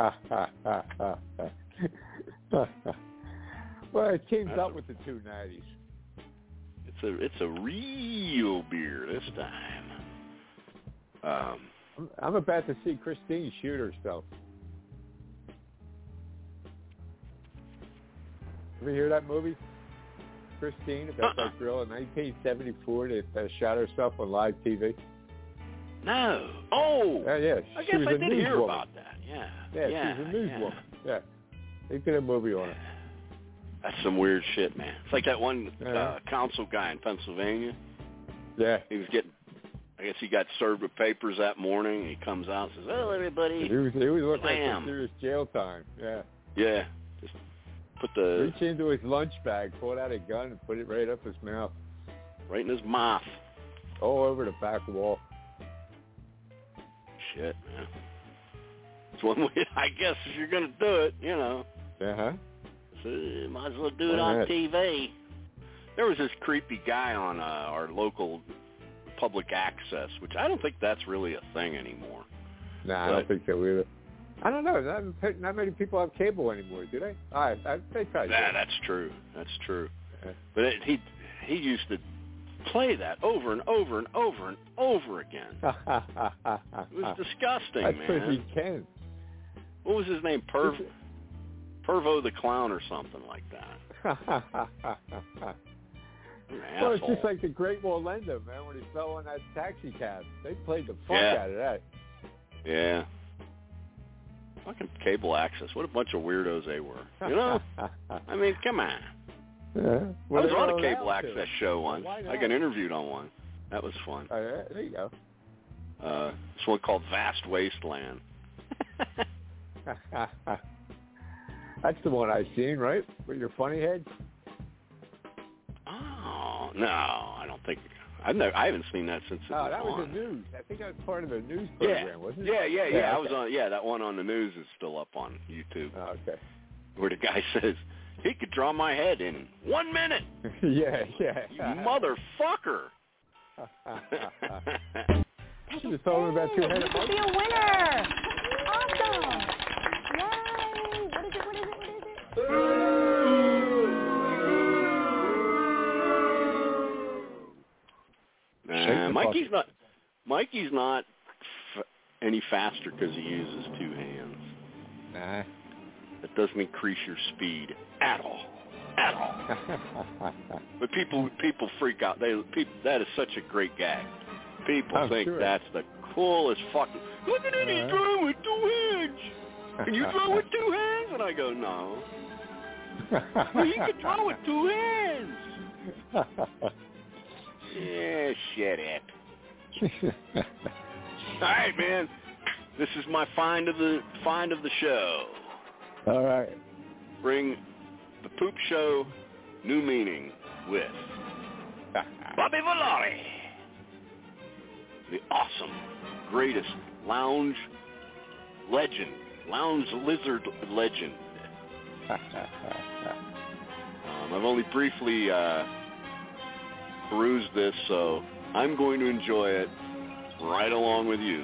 Well, it teams That's up a, with the two nineties. It's a it's a real beer this time. Um, I'm, I'm about to see Christine shoot herself. Ever hear that movie? Christine, about uh-uh. that girl in nineteen seventy-four that uh, shot herself on live T V? No. Oh. Uh, yeah. I She guess was I a did hear newswoman. about that. Yeah. Yeah, yeah she was a newswoman. yeah. Yeah. They did a movie on it. That's some weird shit, man. It's like that one Yeah. uh, council guy in Pennsylvania. Yeah. He was getting, I guess he got served with papers that morning. He comes out and says, "Well, everybody, He was, he was looking at Slam. some serious jail time. Yeah. yeah, just put the Reach into his lunch bag, pulled out a gun, and put it right up his mouth. right in his mouth." All over the back wall. Shit, man. It's one way, I guess, if you're gonna do it, you know. Uh-huh. So you might as well do it Why on not? T V. There was this creepy guy on uh, our local public access, which I don't think that's really a thing anymore. Nah, I But- don't think so either. I don't know. Not, not many people have cable anymore, do they? I, I they probably Yeah, do. that's true. That's true. Yeah. But it, he he used to play that over and over and over and over again. It was disgusting, That's man. because he can. What was his name? Perv, Pervo the Clown or something like that. Well, it's just like the Great Wallenda, man, when he fell on that taxi cab. They played the fuck Yeah. out of that. Yeah. Fucking cable access. What a bunch of weirdos they were. You know? I mean, come on. Yeah. I was on a allowed cable to. access show once. Why I not? got interviewed on one. That was fun. Oh, yeah, there you go. Uh, this one called Vast Wasteland. That's the one I've seen, right? With your funny head? Oh, no, I don't think. I've never, I haven't seen that since it Oh, was that was on. the news. I think that was part of the news Yeah, program, wasn't it? yeah, yeah, yeah. Yeah, I was okay. on. Yeah, that one on the news is still up on YouTube. Oh, okay. Where the guy says he could draw my head in one minute. yeah, yeah. You motherfucker. You just told him about two headed You could be a winner. Awesome. Yay. What is it? What is it? What is it? Nah, Mikey's not. Mikey's not f- any faster because he uses two hands. Nah. That doesn't increase your speed at all. At all. But people people freak out. They people that is such a great gag. People I'm think sure. that's the coolest fucking. Look at it, he's Uh-huh. drawing with two hands. Can you draw with two hands? And I go, no. Well, he can draw with two hands. Yeah, shut it. All right, man. This is my find of the find of the show. All right. Bring the poop show new meaning with Bobby Valari, the awesome, greatest lounge legend, lounge lizard legend. um, I've only briefly uh, perused this, so I'm going to enjoy it right along with you,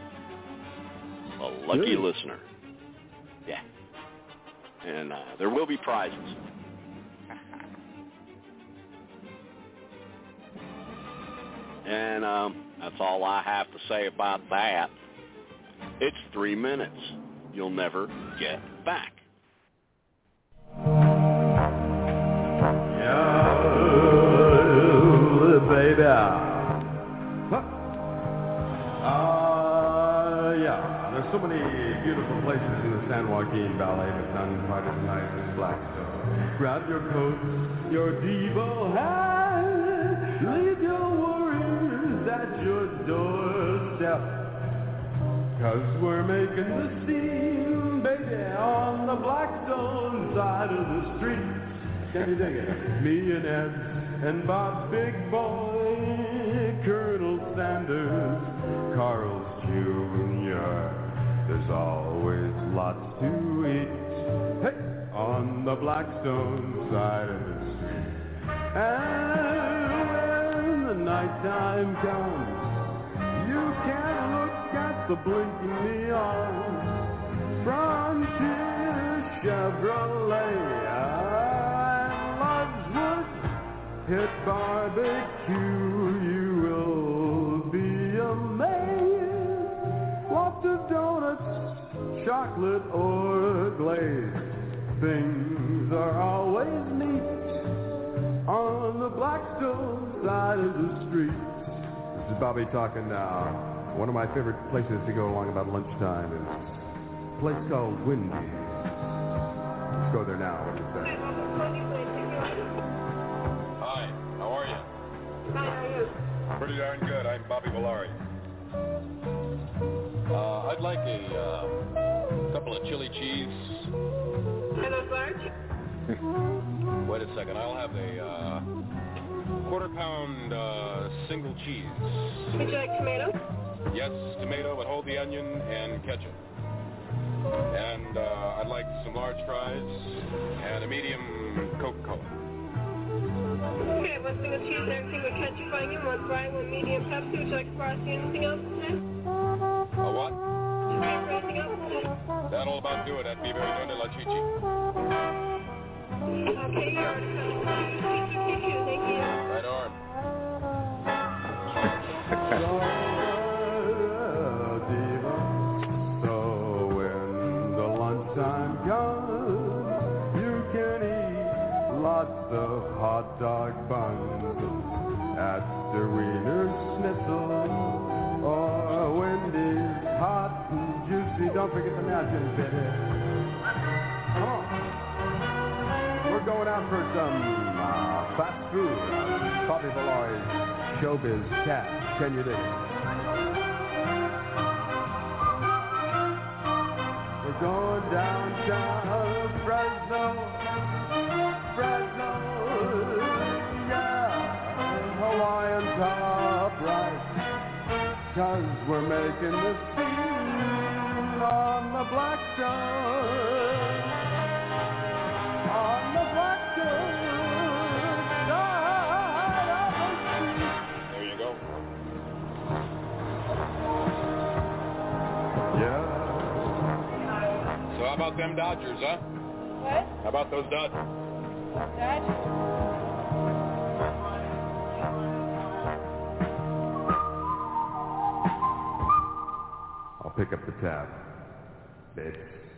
a lucky Really? listener. Yeah. And uh, there will be prizes. And um, that's all I have to say about that. It's three minutes. You'll never get back. Yo, baby. Uh, yeah, there's so many beautiful places in the San Joaquin Valley, but none quite as nice as Blackstone. Grab your coat, your Devo hat, leave your worries at your doorstep. Cause we're making the scene, baby, on the Blackstone side of the street. Can you dig it? Me and Ed and Bob Big Boy, Colonel Sanders, Carl's Junior There's always lots to eat, hey, on the Blackstone side of the street. And when the nighttime comes, you can look at the blinking neon. Frontier Chevrolet and Lovewood hit barbecue. You will be amazed. Lots of donuts, chocolate or glaze. Things are always neat on the Blackstone side of the street. This is Bobby talking now. One of my favorite places to go along about lunchtime is a place called Wendy's. Let's go there now. What do you say? Hi, how are you? Hi, how are you? Pretty darn good. I'm Bobby Valari. Uh, I'd like a uh, couple of chili cheese. And a large? Wait a second. I'll have a uh, quarter pound uh, single cheese. Would you like tomato? Yes, tomato, but hold the onion and ketchup. And uh, I'd like some large fries and a medium Coca-Cola. Okay, one single cheese and everything with ketchup, onion, one fry, one medium Pepsi. Would you like a frosty? Anything else today? A what? Anything else today? That'll about do it at Biberino de la Chichi. Okay, you already coming. Thank you. Right on. So when the lunchtime comes, you can eat lots of hot dog buns at the Wiener Schnitzel or Wendy's hot and juicy. Don't forget the napkins, baby. Come on. We're going out for some uh, fast food. Bobby Valari's Showbiz Cat. Can you dig it? We're going downtown Fresno, Fresno, yeah, Hawaiian top right, 'cause we're making the scene on the Blackstone, on the Blackstone side of the street. There you go. Yeah. So how about them Dodgers, huh? What? How about those Dodgers? Dodgers? I'll pick up the tab, babe.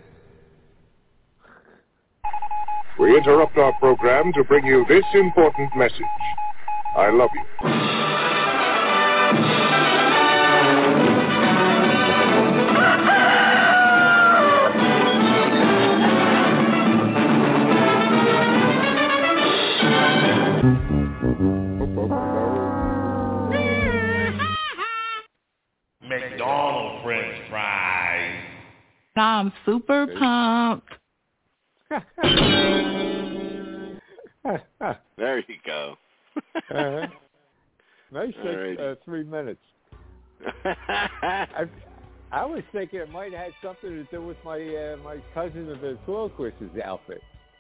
We interrupt our program to bring you this important message. I love you. McDonald's French fries. I'm super pumped. There you go. uh-huh. Nice six, uh, three minutes. I, I was thinking it might have had something to do with my uh, my cousin of the Ventriloquist's outfit.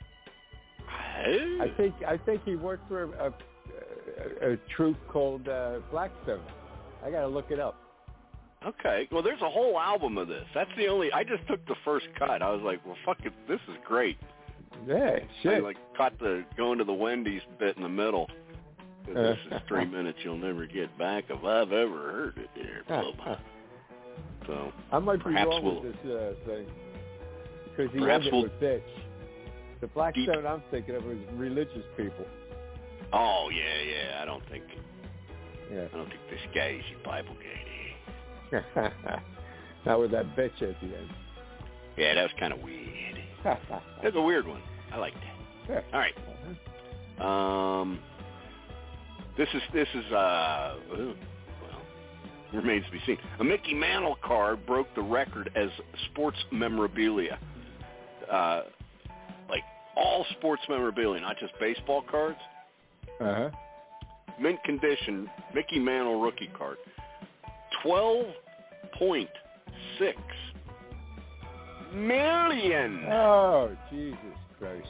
I think I think he worked for a, a, a troupe called uh, Blackstone. I got to look it up. Okay. Well, there's a whole album of this. That's the only. I just took the first cut. I was like, well, fuck it. This is great. Yeah, shit. I like caught the going to the Wendy's bit in the middle. This is three minutes you'll never get back if I've ever heard it there, Bubba. So I might be wrong we'll, with this uh, thing because he perhaps ended we'll, with bitch. The Blackstone deep, I'm thinking of is religious people. Oh yeah, yeah. I don't think. Yeah. I don't think this guy is your Bible guy. Not with that bitch at the end. Yeah, that was kind of weird. That's a weird one. I like that. Yeah. All right. Um, this is this is uh, well, remains to be seen. A Mickey Mantle card broke the record as sports memorabilia. Uh, like all sports memorabilia, not just baseball cards. Uh huh. Mint condition Mickey Mantle rookie card. Twelve point six million. Oh, Jesus Christ.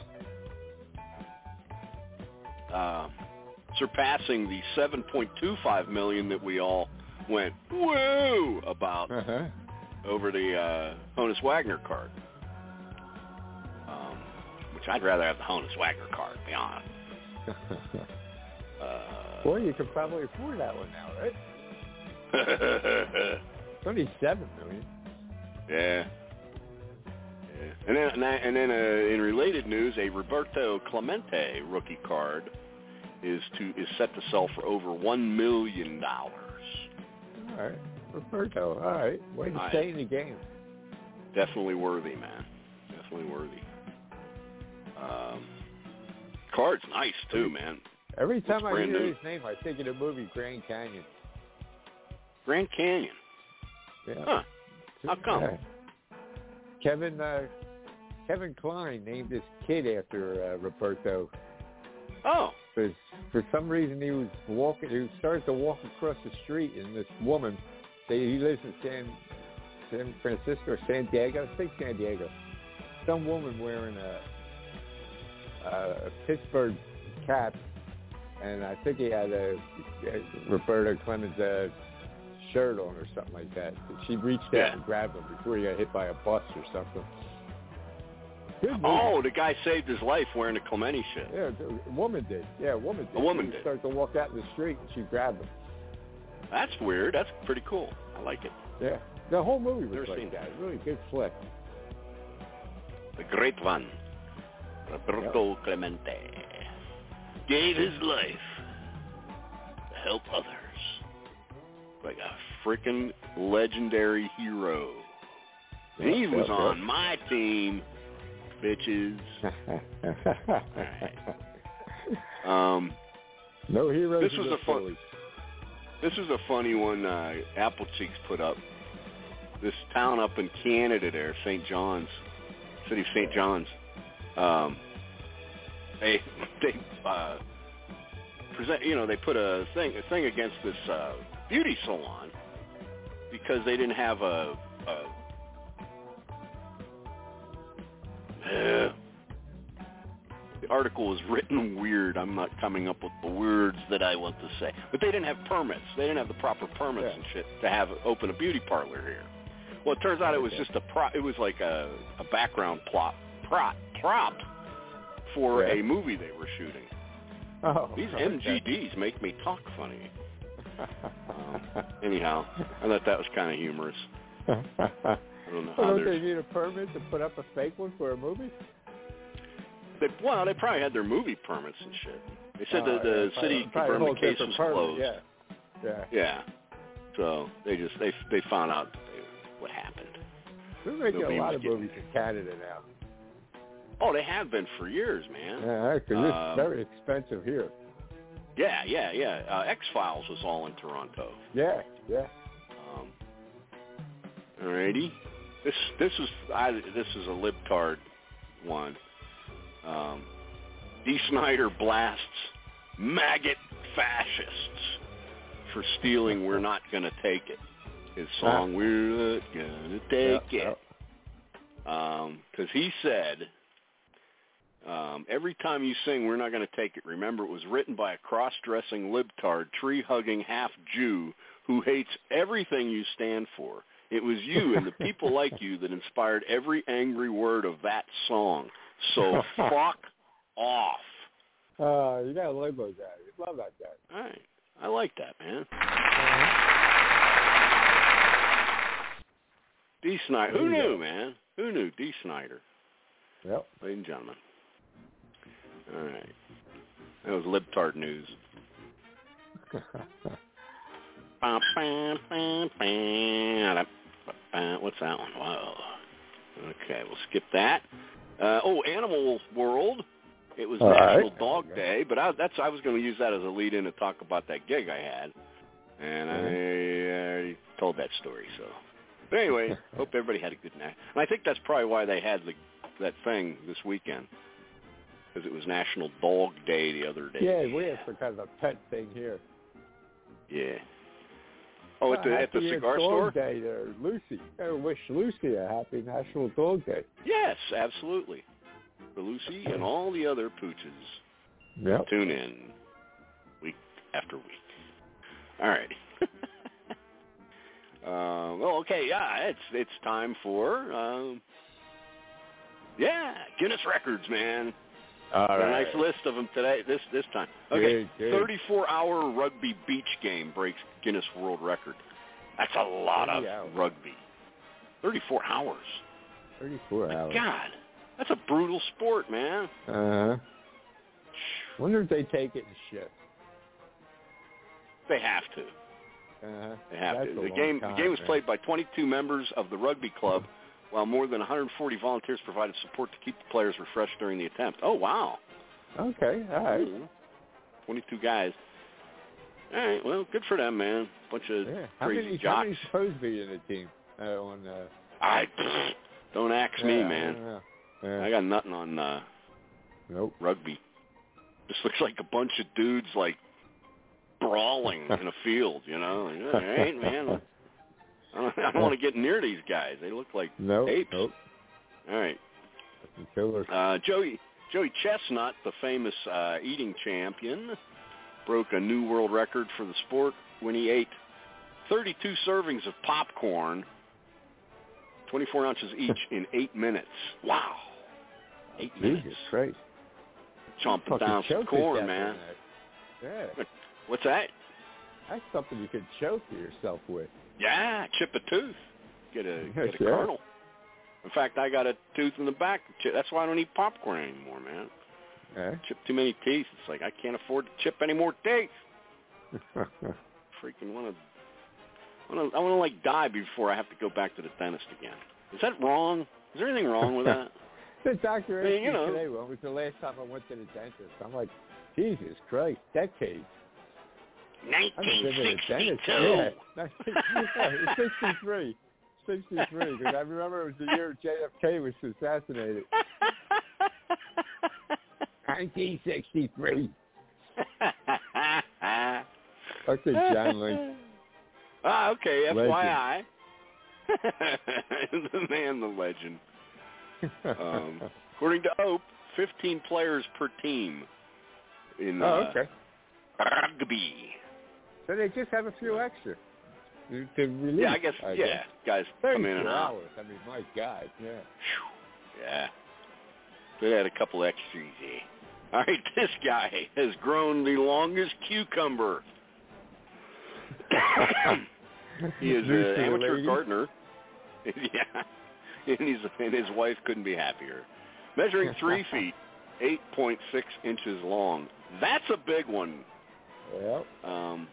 Uh, surpassing the seven point two five million that we all went woo about. Uh-huh. over the uh, Honus Wagner card. Um, which I'd rather have the Honus Wagner card, to be honest. uh, Well, you could probably afford that one now, right? It's only seven million. Yeah. Yeah. And then, and then uh, in related news, a Roberto Clemente rookie card is to is set to sell for over one million dollars. All right, Roberto. All right, way to I, stay in the game. Definitely worthy, man. Definitely worthy. Um, card's nice too, man. Every time it's I hear new. his name, I think of the movie Grand Canyon. Grand Canyon. Yeah. Huh. How come? Yeah. Kevin uh, Kevin Kline named his kid after uh, Roberto. Oh. Because for some reason he was walking. He started to walk across the street, and this woman. They, he lives in San San Francisco or San Diego. I think San Diego. Some woman wearing a, a Pittsburgh cap, and I think he had a, a Roberto Clemens uh, shirt on or something like that. She reached out yeah. and grabbed him before he got hit by a bus or something. Good oh, the guy saved his life wearing a Clemente shit. Yeah, a woman did. Yeah, a woman did. A woman she did. Started to walk out in the street, and she grabbed him. That's weird. That's pretty cool. I like it. Yeah, the whole movie was Never like seen that. It. Really good flick. The great one, Roberto yep. Clemente, gave his life to help others. Like a freaking legendary hero. And he was yep, on yep. my team, bitches. right. Um, no heroes. This was a fun. This is a funny one. Uh, Apple Cheeks put up. This town up in Canada, there, Saint John's, city of Saint John's. Um, they they uh, present. You know, they put a thing a thing against this uh, beauty salon because they didn't have a. a uh, the article was written weird. I'm not coming up with the words that I want to say, but they didn't have permits. They didn't have the proper permits yeah. and shit to have open a beauty parlor here. Well, it turns out it was just a pro. It was like a, a background plot prop prop for yeah. a movie they were shooting. Oh, these okay. M G Ds make me talk funny. um, anyhow, I thought that was kind of humorous. I don't know how well, don't they need a permit to put up a fake one for a movie? They, well, they probably had their movie permits and shit. They said uh, that the yeah, city probably, confirmed the case was permit, closed. Yeah, yeah. Yeah. So they just they they found out they, what happened. They're making Nobody a lot of getting... movies in Canada now. Oh, they have been for years, man. Yeah, because um, it's very expensive here. Yeah, yeah, yeah. Uh, X-Files was all in Toronto. Yeah, yeah. Um, alrighty. This this is I this is a libtard one. Um, Dee Snider blasts maggot fascists for stealing "We're Not Gonna Take It." His song ah. "We're Not Gonna Take yep, It," because yep. um, he said, um, "Every time you sing "We're Not Gonna Take It," remember it was written by a cross-dressing libtard, tree-hugging half-Jew who hates everything you stand for. It was you and the people like you that inspired every angry word of that song. So fuck off." Uh, you gotta love those guys. You love that guy. All right. I like that, man. Dee Snider. Who knew, man? Who knew? Dee Snider. Yep. Ladies and gentlemen. All right. That was libtard news. What's that one? Whoa. Okay, we'll skip that. Uh, oh, Animal World. It was All National right. Dog Day, but I, that's I was going to use that as a lead-in to talk about that gig I had, and I already told that story. So, but anyway, hope everybody had a good night. And I think that's probably why they had the, that thing this weekend, because it was National Dog Day the other day. Yeah, we have some kind of a pet thing here. Yeah. Oh, at the well, at the cigar dog store? Day there, Lucy. I wish Lucy a happy National Dog Day. Yes, absolutely. For Lucy and all the other pooches. Yep. Tune in week after week. All right. Uh, well, okay, yeah, it's it's time for, um, yeah, Guinness records, man. All Got right. a nice list of them today. This this time. Okay, Good, good. thirty-four hour rugby beach game breaks Guinness World Record. That's a lot of hours. rugby. thirty-four hours. thirty-four My hours. God, that's a brutal sport, man. Uh-huh. Wonder if they take it in shifts. They have to. Uh-huh. They have That's to. a The long game time, the game was man. played by twenty-two members of the rugby club, while more than one hundred forty volunteers provided support to keep the players refreshed during the attempt. Oh, wow. Okay, all right. Ooh. twenty-two guys. All right, well, good for them, man. Bunch of Yeah. How crazy many, how jocks. many supposed to be in the team? Uh, on, uh, I don't ask me, yeah, I man. don't know. Yeah. I got nothing on uh, Nope. rugby. This looks like a bunch of dudes like brawling in a field, you know. Like, all right, man. I don't, I don't want to get near these guys. They look like Nope. apes. Nope. All right. Killers. Uh, Joey Joey Chestnut, the famous uh, eating champion, broke a new world record for the sport when he ate thirty-two servings of popcorn, twenty-four ounces each, in eight minutes. Wow. Eight Jesus minutes. Christ. Chomping Fucking down some choke corn, yourself man. on that. Yeah. What's that? That's something you could choke yourself with. Yeah, chip a tooth. Get a, Yeah, get a sure. kernel. In fact, I got a tooth in the back. That's why I don't eat popcorn anymore, man. Yeah. Chip too many teeth. It's like I can't afford to chip any more teeth. Freaking want to, want to, I want to like die before I have to go back to the dentist again. Is that wrong? Is there anything wrong with that? The doctor I asked mean, you me know. today, when was the last time I went to the dentist? I'm like, Jesus Christ, decades. I haven't been to the dentist. Yeah, yeah, it's sixty-three. sixty-three, because I remember it was the year J F K was assassinated. nineteen sixty-three. Okay, John Lynch. Ah, okay, F Legend. Y I. The man, the legend. Um, according to O P, fifteen players per team in Oh, uh, okay. rugby. So they just have a few extra to, to release. Yeah, I guess, I yeah, guys come in and thirty-four out. hours. I mean, my God, yeah. Yeah. They had a couple extras there. All right, this guy has grown the longest cucumber. He is News an to the amateur ladies. gardener. Yeah. And, he's, and his wife couldn't be happier. Measuring three feet, eight point six inches long. That's a big one. Well, Um,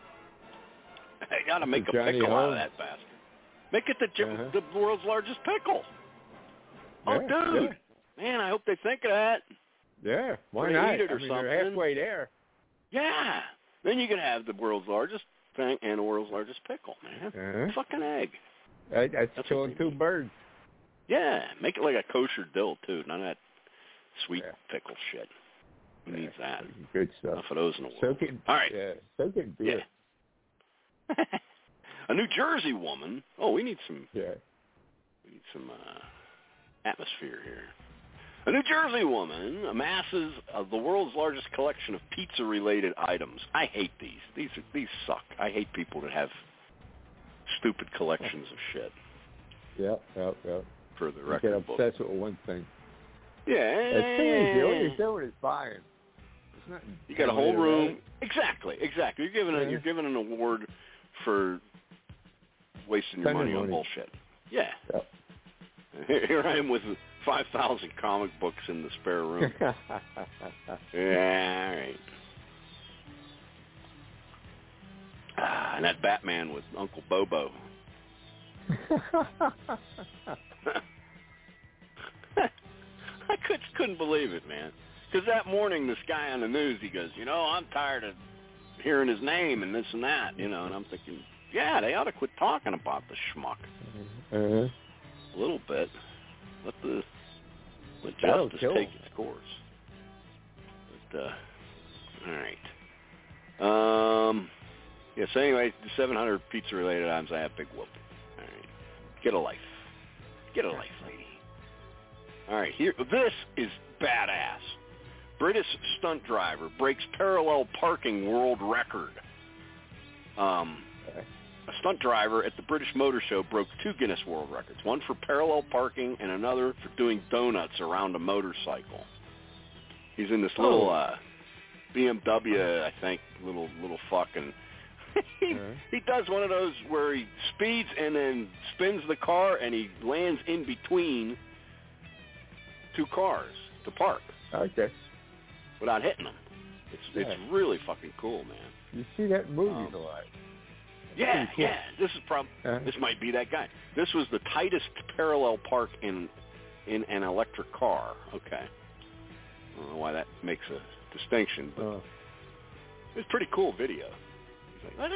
I got to make a Johnny pickle out of Holmes. that bastard. Make it the, j- Uh-huh. the world's largest pickle. Oh, Yeah, dude. Man, I hope they think of that. yeah, why Or not? eat it or I mean, something. they're halfway there. Yeah. Then you can have the world's largest thing and the world's largest pickle, man. Uh-huh. Fucking egg. That, that's, That's killing what two they birds. Yeah. Make it like a kosher dill, too. None of that sweet Yeah. pickle shit. Who needs that? Good stuff. Enough of those in the world. Soak it, All right. yeah, soak it in beer. Yeah. A New Jersey woman. Oh, we need some. Yeah. We need some uh, atmosphere here. A New Jersey woman amasses uh, the world's largest collection of pizza-related items. I hate these. These are, these suck. I hate people that have stupid collections of shit. Yeah, yeah, yeah. For the You record get book. obsessed with one thing. Yeah. It's too easy. All you're doing is buying. It's not You got a whole about room. it. Exactly, exactly. You're giving a, Yeah. you're giving an award for wasting your Spending money on money. bullshit. Yeah. Yep. Here here I am with five thousand comic books in the spare room. Yeah, all right. Ah, and that Batman with Uncle Bobo. I could, couldn't believe it, man. Because that morning, this guy on the news, he goes, you know, I'm tired of hearing his name and this and that, you know, and I'm thinking, yeah, they ought to quit talking about the schmuck uh-huh. a little bit. Let the let That'll justice kill take him. its course. But, uh, all right. Um, yeah, so anyway, the seven hundred pizza-related items, I have big whoop. All right. Get a life. Get a life, lady. All right, here. This is badass. British stunt driver breaks parallel parking world record. Um, a stunt driver at the British Motor Show broke two Guinness World Records, one for parallel parking and another for doing donuts around a motorcycle. He's in this little uh, B M W, I think, little little fucking... he, uh-huh. he does one of those where he speeds and then spins the car and he lands in between two cars to park. Okay. Without hitting them. It's yeah. it's really fucking cool, man. You see that in movies um, a lot. Yeah, cool. yeah. This is prob- uh-huh. This might be that guy. This was the tightest parallel park in in an electric car. Okay. I don't know why that makes a distinction, but oh. it's a pretty cool video. He's like,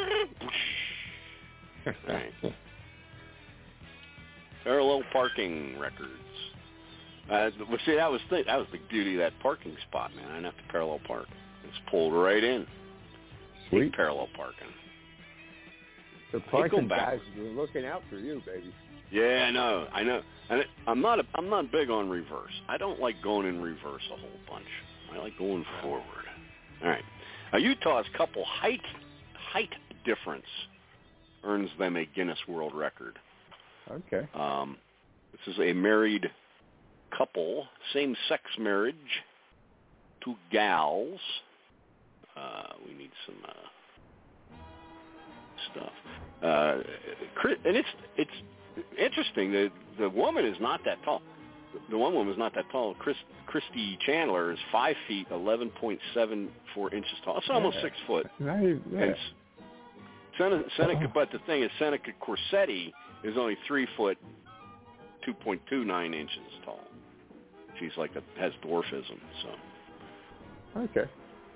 right. Parallel parking records. Uh, well, see, that was the, that was the beauty of that parking spot, man. I didn't have to parallel park. It's pulled right in. Sweet. Parallel parking. The parking guys are looking out for you, baby. Yeah, I know, I know. And it, I'm not a, I'm not big on reverse. I don't like going in reverse a whole bunch. I like going forward. All right. Now, Utah's couple height height difference earns them a Guinness World Record. Okay. Um, this is a married couple, same-sex marriage, two gals. Uh, we need some uh, stuff. Uh, and it's it's interesting. The the woman is not that tall. The one woman is not that tall. Chris, Christy Chandler is five feet, eleven point seven four inches tall. It's almost yeah. six foot. Nice. Yeah. And Seneca, Seneca, but the thing is, Seneca Corsetti is only three foot, two point two nine inches tall. She's like a, has dwarfism. So. Okay.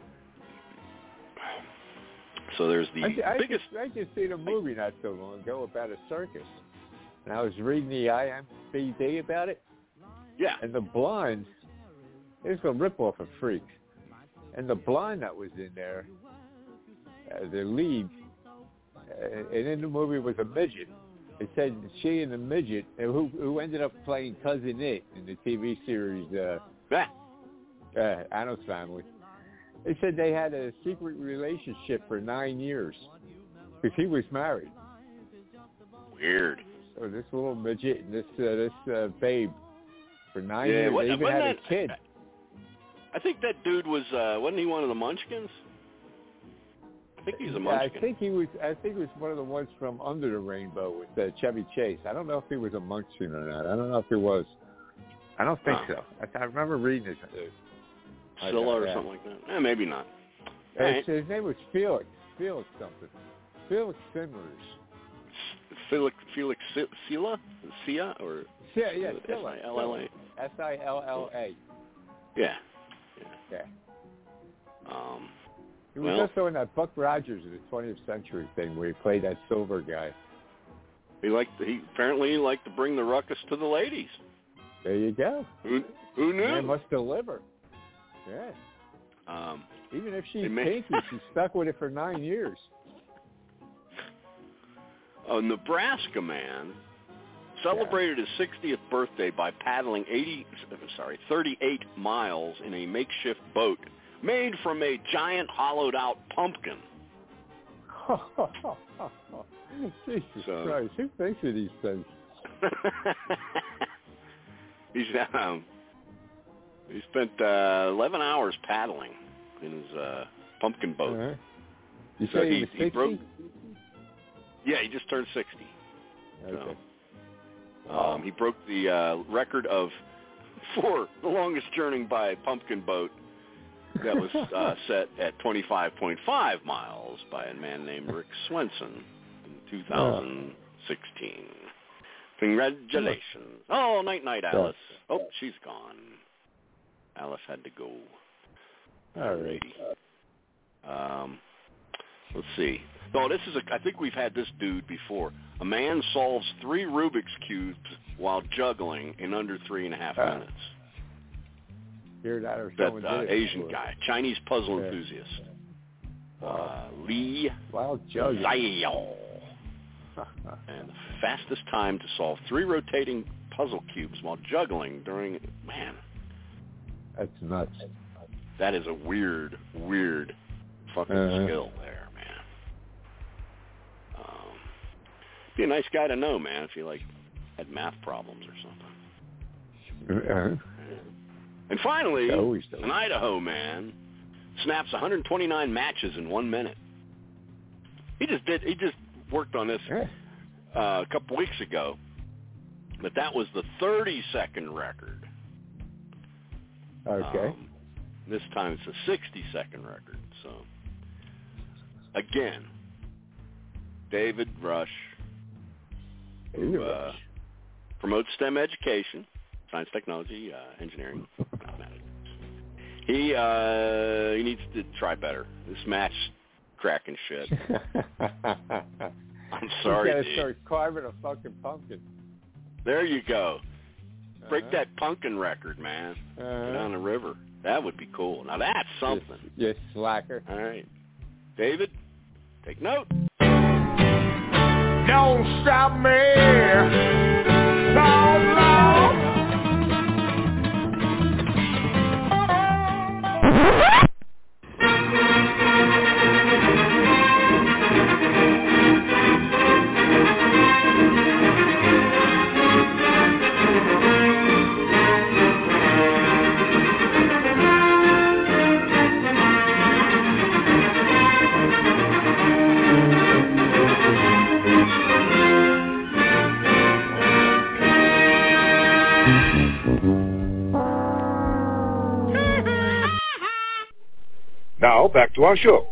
So there's the I, I biggest. Just, I just seen a movie not so long ago about a circus, and I was reading the I M D B about it. Yeah. And the blonde, it was a ripoff of Freaks, and the blonde that was in there, uh, the lead, uh, and in the movie was a midget. It said she and the midget, uh, who who ended up playing Cousin It in the T V series uh, yeah. uh, Addams Family. They said they had a secret relationship for nine years because he was married. Weird. So this little midget and this uh, this uh, babe for nine yeah, years. What, they even had that, a kid. I think that dude was uh, wasn't he one of the Munchkins? I think he's a Munchkin. Yeah, I think he was. I think he was one of the ones from Under the Rainbow with uh, Chevy Chase. I don't know if he was a Munchkin or not. I don't know if he was. I don't think huh. so. I, I remember reading it. Scylla or something like that. Eh, maybe not. Right. His name was Felix. Felix something. Felix Simlers. Felix Felix Silla? Sia or yeah, yeah, S I L L A. S I L L A. Yeah. Yeah. Um, he was well, also in that Buck Rogers in the twentieth century thing where he played that silver guy. He liked. He apparently he liked to bring the ruckus to the ladies. There you go. Who who knew? Man must deliver. Yeah. Um, Even if she's may- pinky, she's stuck with it for nine years. A Nebraska man celebrated yeah. his sixtieth birthday by paddling eighty, sorry, thirty-eight miles in a makeshift boat made from a giant hollowed-out pumpkin. Jesus so, Christ! Who thinks of these things? He's um, he spent uh, eleven hours paddling in his uh, pumpkin boat. Uh-huh. You so say he, he was he sixty? broke. Yeah, he just turned sixty. Okay. So, um, he broke the uh, record of for the longest journey by pumpkin boat that was uh, set at twenty-five point five miles by a man named Rick Swenson in two thousand sixteen. Congratulations. Oh, night, night, Alice. Oh, she's gone. Alice had to go. Alrighty. Um, let's see. Oh, this is a, I think we've had this dude before. A man solves three Rubik's Cubes while juggling in under three and a half ah. minutes. Hear that or that someone uh, did it Asian before. guy, Chinese puzzle yeah. enthusiast. Wow. Uh, Li While juggling. Zhao. And the fastest time to solve three rotating puzzle cubes while juggling during, man. That's nuts. That is a weird, weird fucking uh-huh. skill there, man. Um, Be a nice guy to know, man, if you like had math problems or something. Uh-huh. And finally, Always an Idaho man snaps one hundred twenty-nine matches in one minute. He just did. He just worked on this uh, a couple weeks ago, but that was the thirty-second record. Okay. Um, this time it's a sixty-second record. So again, David Rush, who uh, promotes STEM education, science, technology, uh, engineering, mathematics. He uh, he needs to try better. This match cracking shit. I'm sorry, You gotta dude. start carving a fucking pumpkin. There you go. Break Uh-huh. that pumpkin record, man. Uh-huh. Go down the river. That would be cool. Now that's something. Yes, slacker. All right. David, take note. Don't stop me. No, no. Now, back to our show.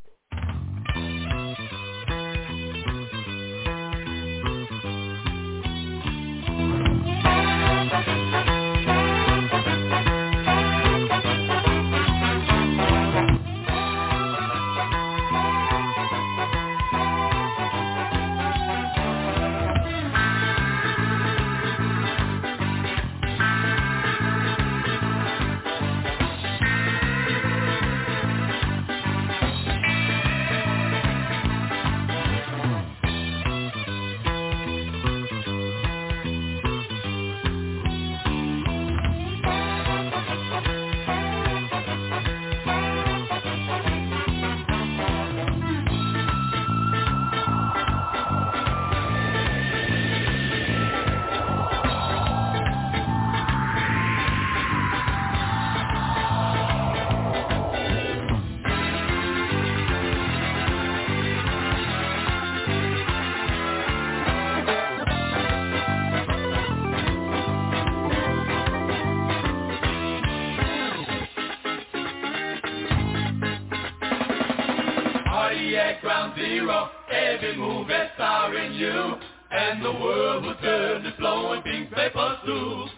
Cardiac ground zero, every move is starring you, and the world will turn to flowing pink paper soup.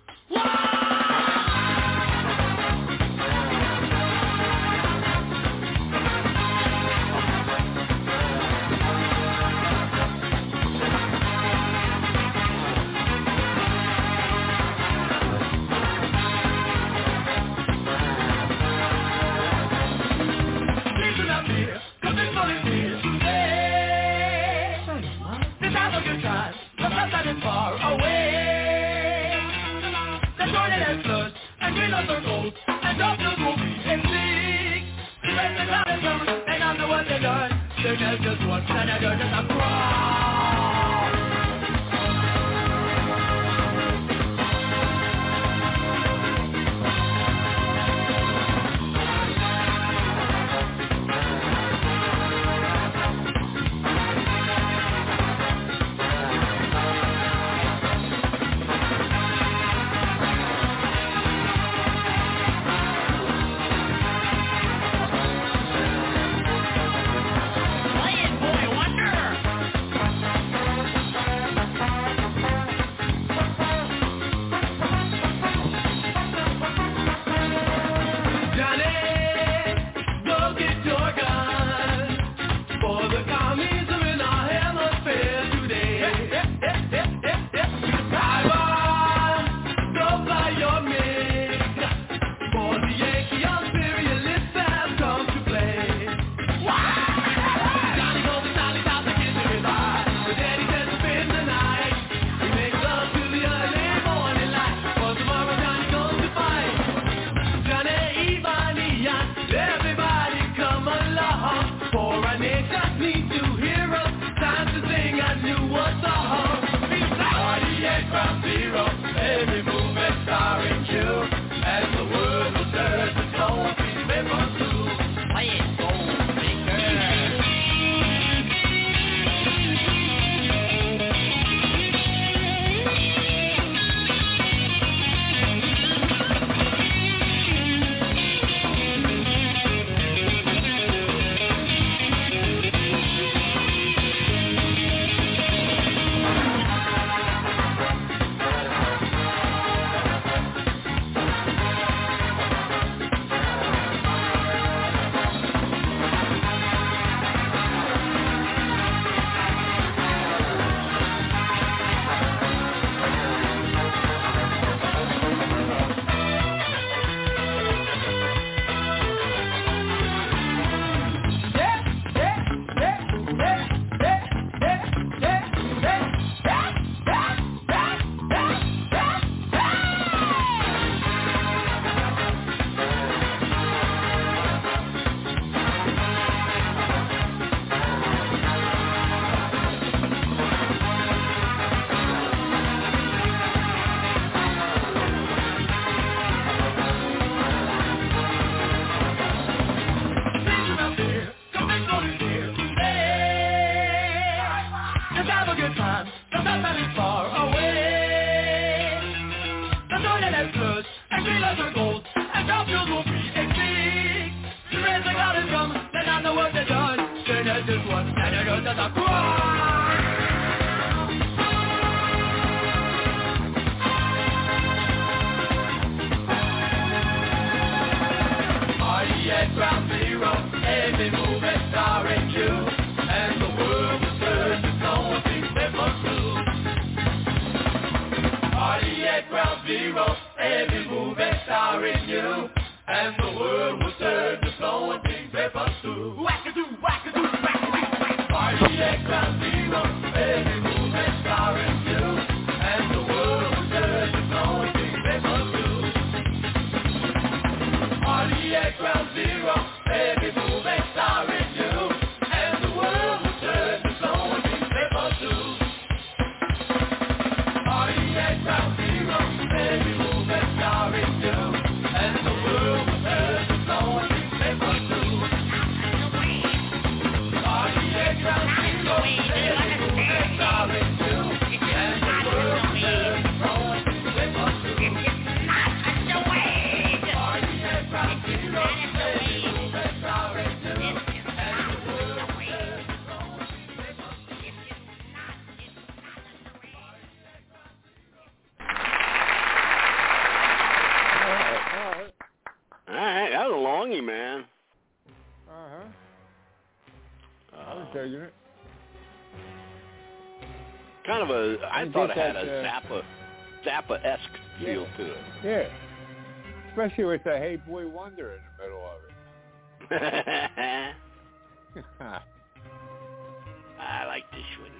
Just one senator, just a crowd. Playing Boy Wonder. weather goes, and dropfields will be extinct. The rains are gonna come, then I know what they're done. Then there's this one, and it goes as a cry. At ground zero, every move is starring you, and the world will turn to no things they must do. Party at ground zero, every move is starring you, and the world will turn to no things they must do. Wackadoo, wackadoo, wackadoo. Party at ground zero, every move is starring you, and the world will turn to no things they must do. Party at ground zero, every move is starring you, and the world will turn to someone things they must do. Party at ground zero, every move is starring you, and the world will turn to someone things they must do. Party at ground zero, every move is starring you, and the world will turn to someone things they must do. Party at ground zero. Man. Uh-huh. Uh, I was taking it. Kind of a, I, I thought it had that, a uh, Zappa, Zappa-esque yeah. feel to it. Yeah. Especially with the Hey Boy Wonder in the middle of it. I like this one.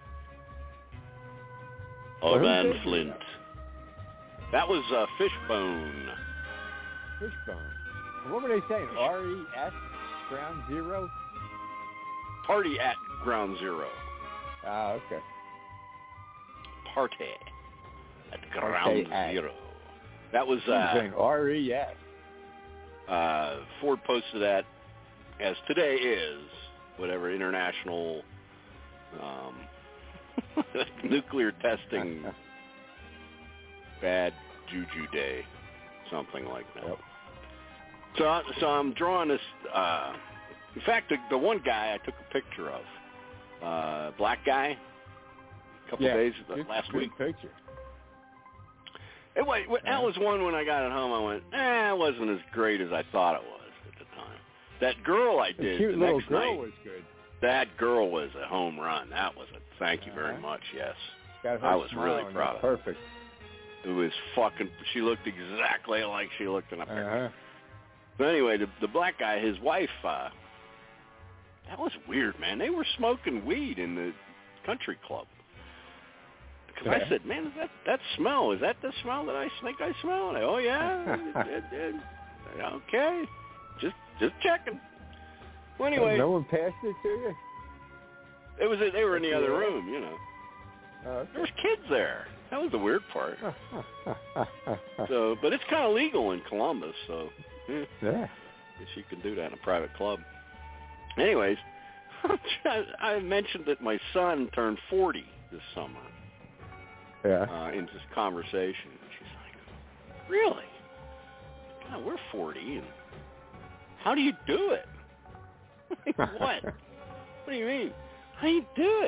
Oh, Van Flint. That was uh, Fishbone. Fishbone. What were they saying? R E S? Ground Zero? Party at Ground Zero. Ah, okay. Party at Ground Party at. Zero. That was... Uh, saying R E S. Uh, Ford posted that as today is whatever international um, nuclear testing bad juju day, something like that. Yep. So, so I'm drawing this. Uh, in fact, the, the one guy I took a picture of, uh, black guy, a couple yeah, of days good, last good week. Picture. It, wait, that was one when I got it home. I went, eh, it wasn't as great as I thought it was at the time. That girl I did, the cute the little next girl night, was good. That girl was a home run. That was a thank you uh-huh. very much. Yes, got her I was smile really and proud of her. her. Perfect. It was fucking. She looked exactly like she looked in a picture. Uh-huh. But anyway, the, the black guy, his wife, uh, that was weird, man. They were smoking weed in the country club. Because yeah. I said, man, is that that smell? Is that the smell that I think I smell? And I, oh yeah. it, it, it, okay, just just checking. Well, anyway, no one passed it to you. It was. They were in the other room, you know. Oh, okay. There was kids there. That was the weird part. So, but it's kind of legal in Columbus, so eh, yeah, guess you can do that in a private club. Anyways, I mentioned that my son turned forty this summer. Yeah. Uh, in this conversation, and she's like, "Really? God, we're forty, and how do you do it?" Like, what? What do you mean? How do you do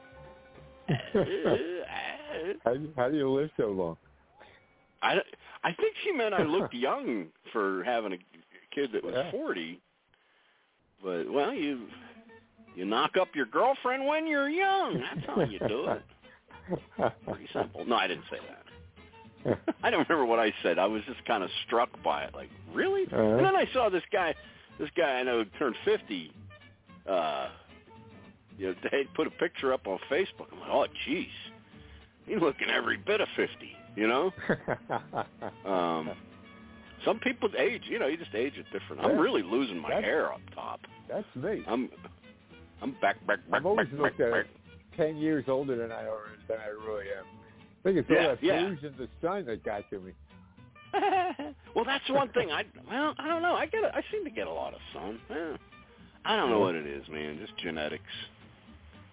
it? how, how do you live so long? I, I think she meant I looked young for having a kid that was yeah. forty. But, well, you you knock up your girlfriend when you're young. That's how you do it. Pretty simple. No, I didn't say that. I don't remember what I said. I was just kind of struck by it. Like, really? Uh-huh. And then I saw this guy, this guy I know turned fifty. Uh, you know, they put a picture up on Facebook. I'm like, oh, jeez. He's looking every bit of fifty, you know? um, some people age, you know, you just age at different. Yeah. I'm really losing my that's, hair up top. That's me. I'm I'm back, back, back, I've always back, looked back, at back. it ten years older than I than I really am. I think it's all Yeah, that yeah. pollution, the sun that got to me. Well, that's one thing. I well, I don't know. I get. A, I seem to get a lot of sun. Eh, I don't know what it is, man. Just genetics.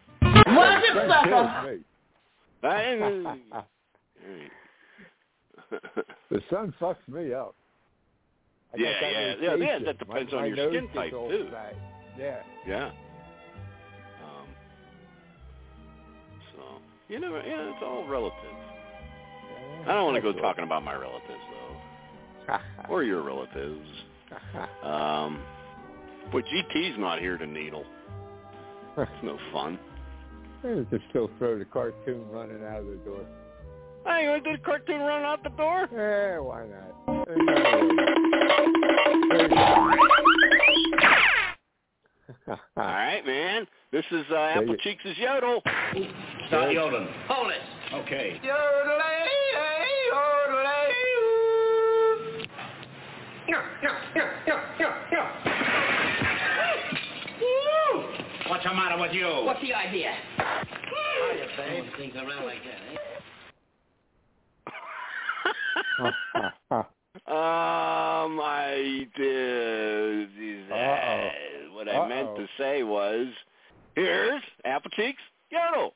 Watch it, sucker. I, The sun fucks me up. I yeah, got that yeah, yeah, yeah. That depends my, on my your nose skin gets type all too. fat. Yeah. Yeah. Um, so you know, yeah, it's all relative. Yeah, I don't want to go cool. talking about my relatives though, or your relatives. Um, but G T's not here to needle. It's no fun. I just still throw the cartoon running out of the door. Hey, you want to do the cartoon running out the door? Yeah, why not? All right, man. This is uh, Apple Cheeks' Yodel. Start yodeling. Hold it. Okay. What's the matter with you? What's the idea? Hiya, babe. Things around like that, eh? um, I did. Uh, what I Uh-oh. meant to say was, here's Apple Cheeks Yodel.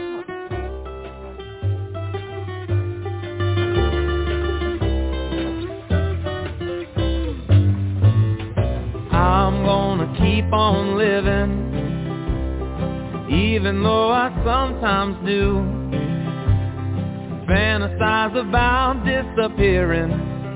I'm gonna keep on living, even though I sometimes do fantasize about disappearing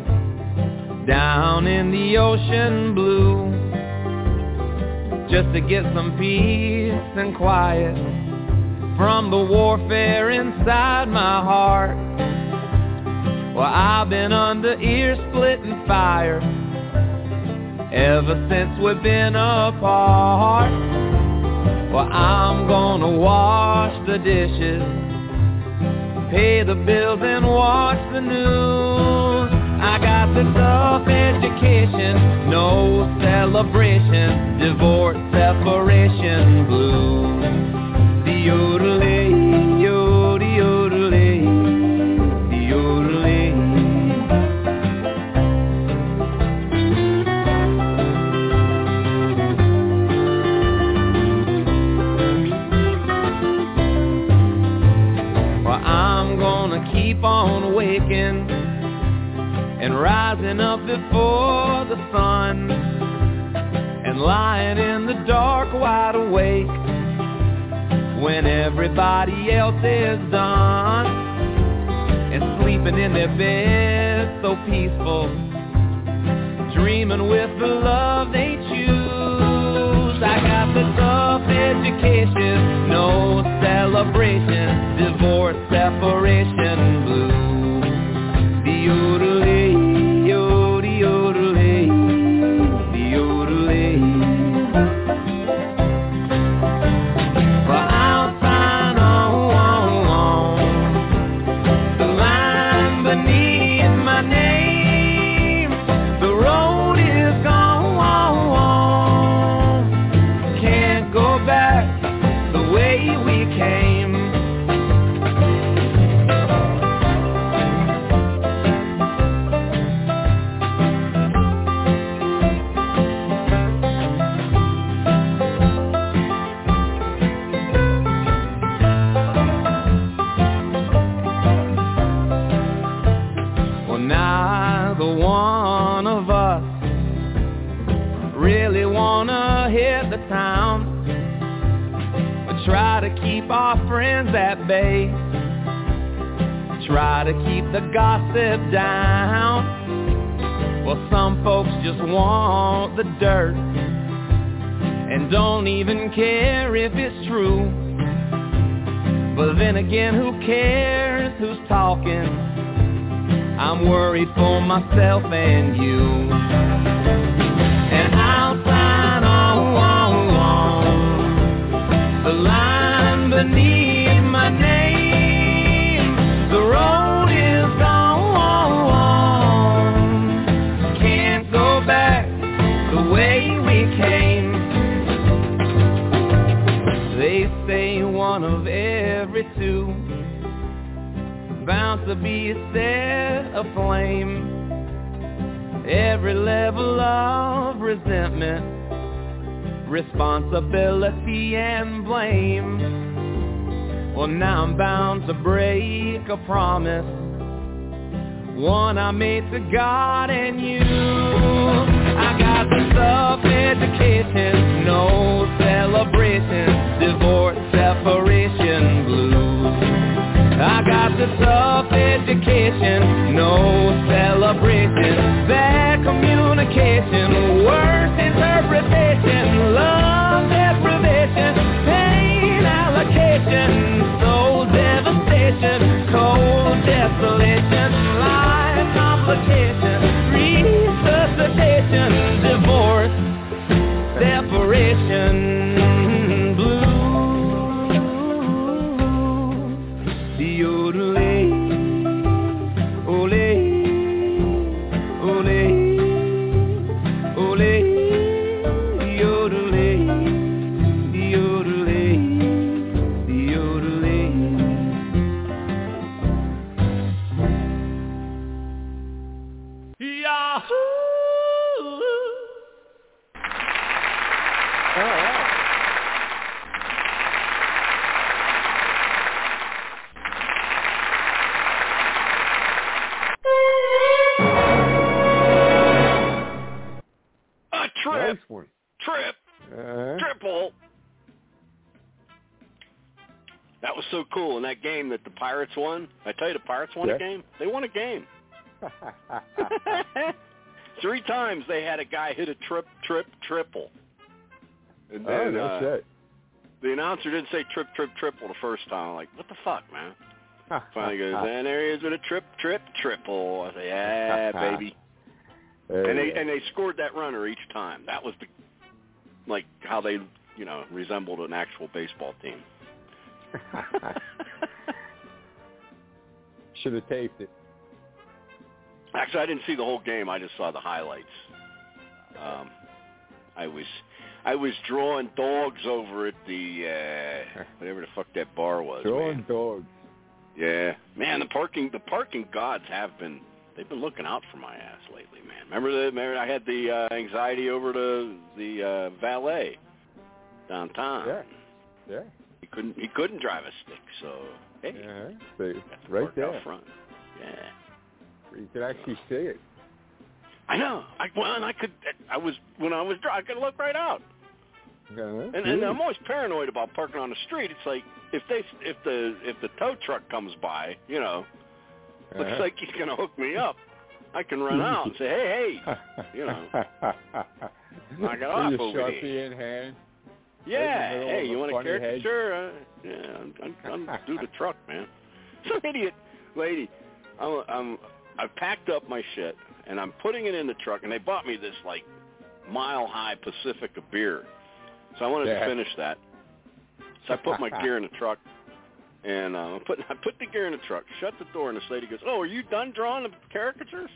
down in the ocean blue, just to get some peace and quiet from the warfare inside my heart. Well, I've been under ear-splitting fire ever since we've been apart. Well, I'm gonna wash the dishes, pay the bills and watch the news. I got the tough education, no celebration, divorce, separation blues. The yodeling, yodel, yodeling, the yodeling. Well, I'm gonna keep on waking and rising up before the sun, and lying in the dark wide awake when everybody else is done, and sleeping in their bed so peaceful, dreaming with the love they choose. I got the tough education, no celebration, divorce, separation blues. The yodeling, yodel, yodeling, the yodeling. Well, I'll sign on, on the line beneath my name. The road is gone, can't go back the way we came. Well, neither one of us really wanna hit the town. We try to keep our friends at bay, try to keep the gossip down. Well, some folks just want the dirt and don't even care if it's true. But then again, who cares who's talking? I'm worried for myself and you. And I'll sign on, on, on the line beneath my name. The road is gone, can't go back the way we came. They say one of every two bound to be set aflame. Every level of resentment, responsibility and blame. Well, now I'm bound to break a promise, one I made to God and you. I got the self-education, no celebration, divorce, separation blues. I got the self-education, no celebration, bad communication, worse interpretation, love deprivation, pain allocation, soul devastation, cold desolation, life complication, resuscitation, divorce, separation, blue. Yodelay, ole, ole, ole, yodelay, yodelay, yodelay. Yahoo! All right. Trip, Nice one. trip, Uh-huh. triple. That was so cool in that game that the Pirates won. I tell you, the Pirates won Yeah. a game. They won a game. Three times they had a guy hit a trip, trip, triple. And Oh, then no uh, shit. the announcer didn't say trip, trip, triple the first time. I'm like, what the fuck, man? Finally goes, and there he is with a trip, trip, triple. I say, yeah, baby. There And you they go. and they scored that runner each time. That was the like how they you know resembled an actual baseball team. Should have taped it. Actually, I didn't see the whole game. I just saw the highlights. Um, I was I was drawing dogs over at the uh, whatever the fuck that bar was. Drawing man. dogs. Yeah, man. The parking the parking gods have been they've been looking out for my ass lately, man. Remember the remember I had the uh, anxiety over the the uh, valet downtown. Yeah. Yeah. He couldn't he couldn't drive a stick, so hey, Uh-huh. So, got to right park there. out front. Yeah. You could actually see it. I know. I well, and I could. I was when I was driving, I could look right out. Uh-huh. And, and I'm always paranoid about parking on the street. It's like if they if the if the tow truck comes by, you know, looks Uh-huh. like he's gonna hook me up. I can run out and say, hey, hey, you know, knock it off With over your here. Sharpie in hand. Yeah. middle Hey, of you a want a funny hedge. caricature? Uh, yeah, I'm, I'm, I'm do the truck, man. Some idiot lady. I'm, I'm I packed up my shit and I'm putting it in the truck, and they bought me this like mile high Pacifica beer. So I wanted Yeah. to finish that. So I put my gear in the truck, and uh, I put I put the gear in the truck, shut the door, and this lady goes, "Oh, are you done drawing the caricatures?"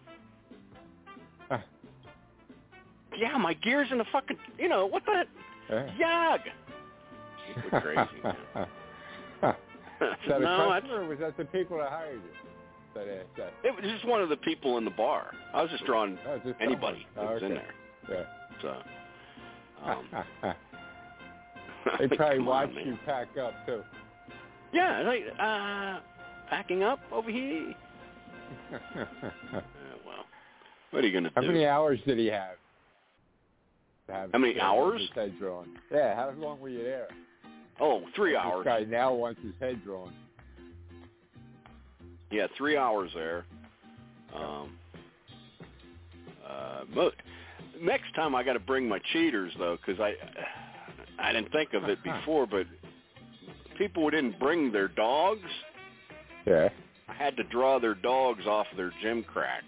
Huh. Yeah, my gear's in the fucking, you know, what the, Uh. yag. You're crazy, man. Is that a No, customer, or was that the people that hired you? That, uh, that, It was just one of the people in the bar. I was just drawing oh, just anybody someone. that was Oh, in okay. there. So, um, they probably come on, watched man. you pack up, too. Yeah, like, uh, packing up over here. Uh, well, what are you going to How do? many hours did he have? To have How many his hours? head drawn. Yeah, how long were you there? Oh, three This hours. guy now wants his head drawn. Yeah, three hours there. Um, uh, mo- next time I got to bring my cheaters, though, because I, I didn't think of it before, but people who didn't bring their dogs, Yeah. I had to draw their dogs off their gym cracks.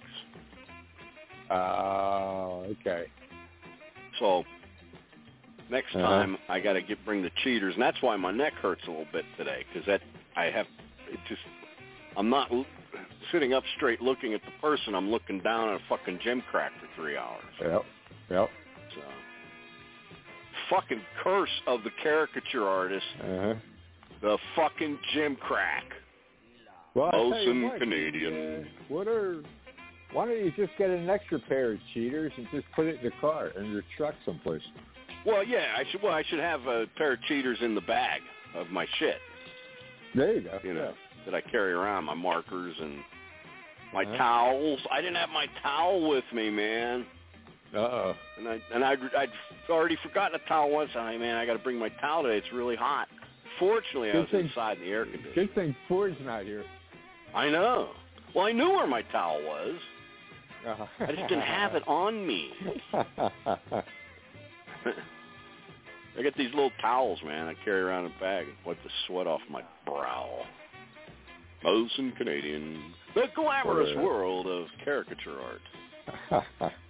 Oh, okay. So next Uh-huh. time I got to get bring the cheaters, and that's why my neck hurts a little bit today, because that I have it just I'm not l- sitting up straight looking at the person. I'm looking down at a fucking gym crack for three hours. Yep. Yep. So fucking curse of the caricature artist, Uh-huh. the fucking gym crack. Well, I'll tell you Bosun what, Canadian. Uh, what are? Why don't you just get an extra pair of cheaters and just put it in the car in your truck someplace? Well, yeah, I should. Well, I should have a pair of cheaters in the bag of my shit. There you go. You know, that I carry around, my markers and My uh-huh. towels. I didn't have my towel with me, man. Uh-oh. And I and I'd, I'd already forgotten a towel once. I man, I got to bring my towel today. It's really hot. Fortunately, I good was thing, inside the air conditioner. Good thing Ford's not here. I know. Well, I knew where my towel was. Uh-huh. I just didn't have it on me. I got these little towels, man. I carry around in a bag and wipe the sweat off my brow. Mosen Canadian, the glamorous uh, world of caricature art.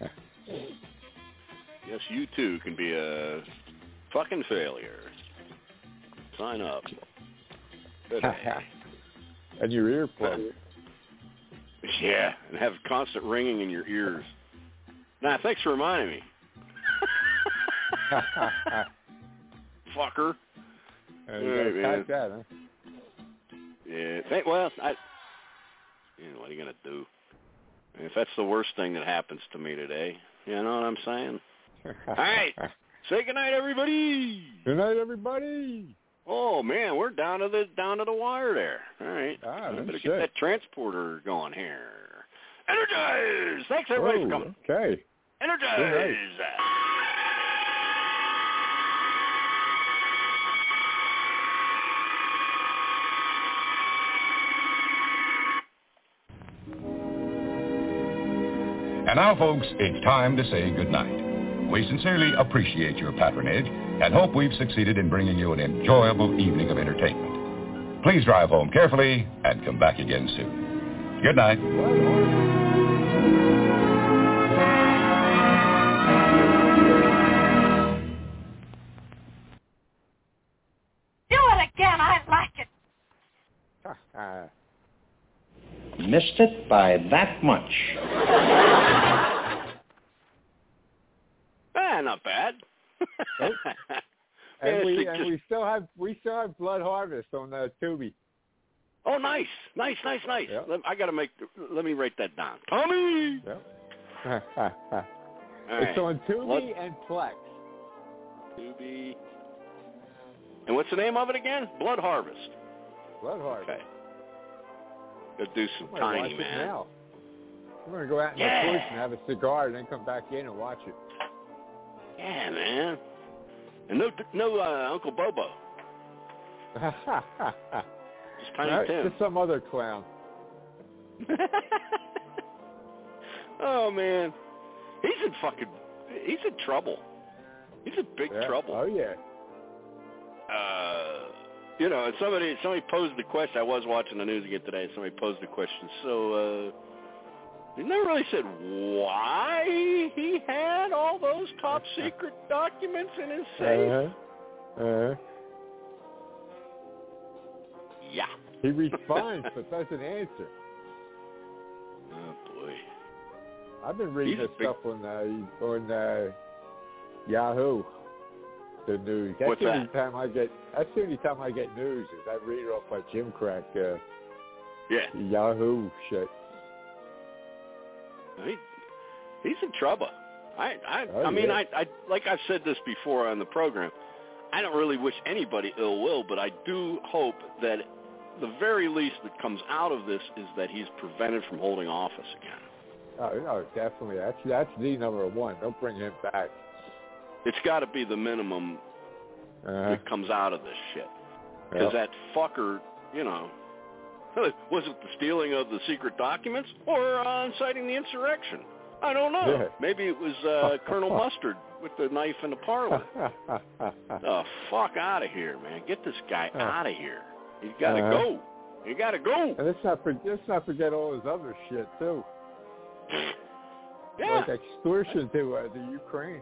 Yes, you too can be a fucking failure. Sign up today. And your earplug. Yeah, and have constant ringing in your ears. Nah, thanks for reminding me. Fucker. Uh, you gotta right, pack that, huh? Yeah. Thank, well, I. You know, what are you gonna do? If that's the worst thing that happens to me today, you know what I'm saying? All right. Say goodnight, everybody. Good night, everybody. Oh man, we're down to the down to the wire there. All right. Ah, I better shit. get that transporter going here. Energize! Thanks everybody oh, for coming. Okay. Energize! And now, folks, it's time to say goodnight. We sincerely appreciate your patronage and hope we've succeeded in bringing you an enjoyable evening of entertainment. Please drive home carefully and come back again soon. Good night. Do it again. I like it. Missed it by that much. Ah, not bad. Nope. and Yeah, we just- and we still have we still have Blood Harvest on the Tubi. Oh, nice, nice, nice, nice. Yep. Let, I got to make. Let me write that down. Tommy. Yep. All It's right. on Tubi Blood- and Plex. Tubi. And what's the name of it again? Blood Harvest. Blood Harvest. Okay. Go do some I'm gonna tiny, watch it man. now. I'm gonna go out in Yeah. the bush and have a cigar, and then come back in and watch it. Yeah, man. And no, no uh, Uncle Bobo. Just Tiny No, Tim. just some other clown. Oh man, he's in fucking. He's in trouble. He's in big Yeah. trouble. Oh yeah. Uh, you know, and somebody somebody posed the question. I was watching the news again today. And somebody posed the question. So, uh, he never really said why he had all those top secret documents in his safe. Uh-huh. Uh-huh. Yeah. He responds but doesn't answer. Oh boy. I've been reading He's a this big- stuff on uh, on uh, Yahoo. The news. That's What's the only that? time I get. That's the only time I get news is I read it off my Jim Crack. Uh, Yeah. Yahoo shit. He, he's in trouble. I I, Oh, I mean, yeah. I, I like I've said this before on the program. I don't really wish anybody ill will, but I do hope that the very least that comes out of this is that he's prevented from holding office again. Oh no, definitely. That's that's the number one. Don't bring him back. It's got to be the minimum Uh-huh. that comes out of this shit. Because Yep. that fucker, you know, was it the stealing of the secret documents or uh, inciting the insurrection? I don't know. Yeah. Maybe it was uh, Colonel Mustard with the knife in the parlor. The fuck out of here, man! Get this guy out of here. You got to Uh-huh. go. You got to go. And let's not, for, let's not forget all his other shit, too. Yeah. Like extortion to uh, the Ukraine.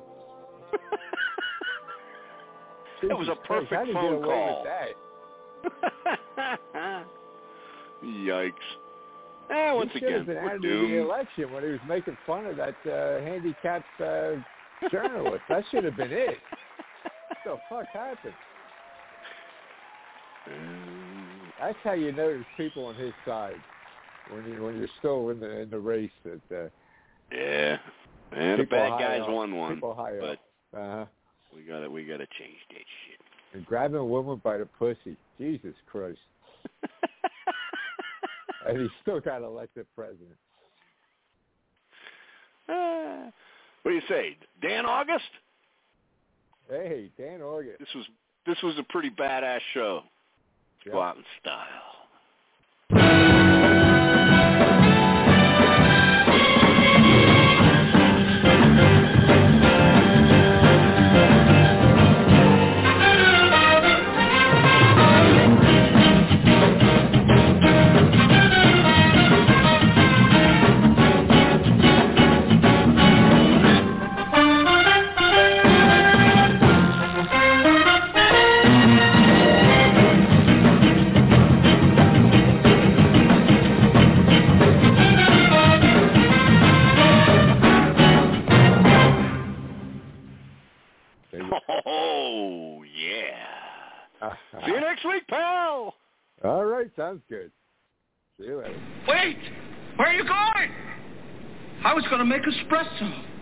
That was a Jesus Christ, how perfect did he phone get away call. with that? Yikes. Eh, once he should again, have been we're out of the doomed. election when he was making fun of that uh, handicapped uh, journalist. That should have been it. What the fuck happened? That's how you know there's people on his side when you when you're still in the in the race. That uh, Yeah. And the people bad high guys up, won one. People high But up. Uh-huh. we gotta we gotta change that shit. And grabbing a woman by the pussy. Jesus Christ. And he still got elected president. What do you say, Dan August? Hey, Dan August. This was this was a pretty badass show. Yep. Go out in style. Oh, yeah. See you next week, pal. All right, sounds good. See you later. Wait! Where are you going? I was going to make espresso.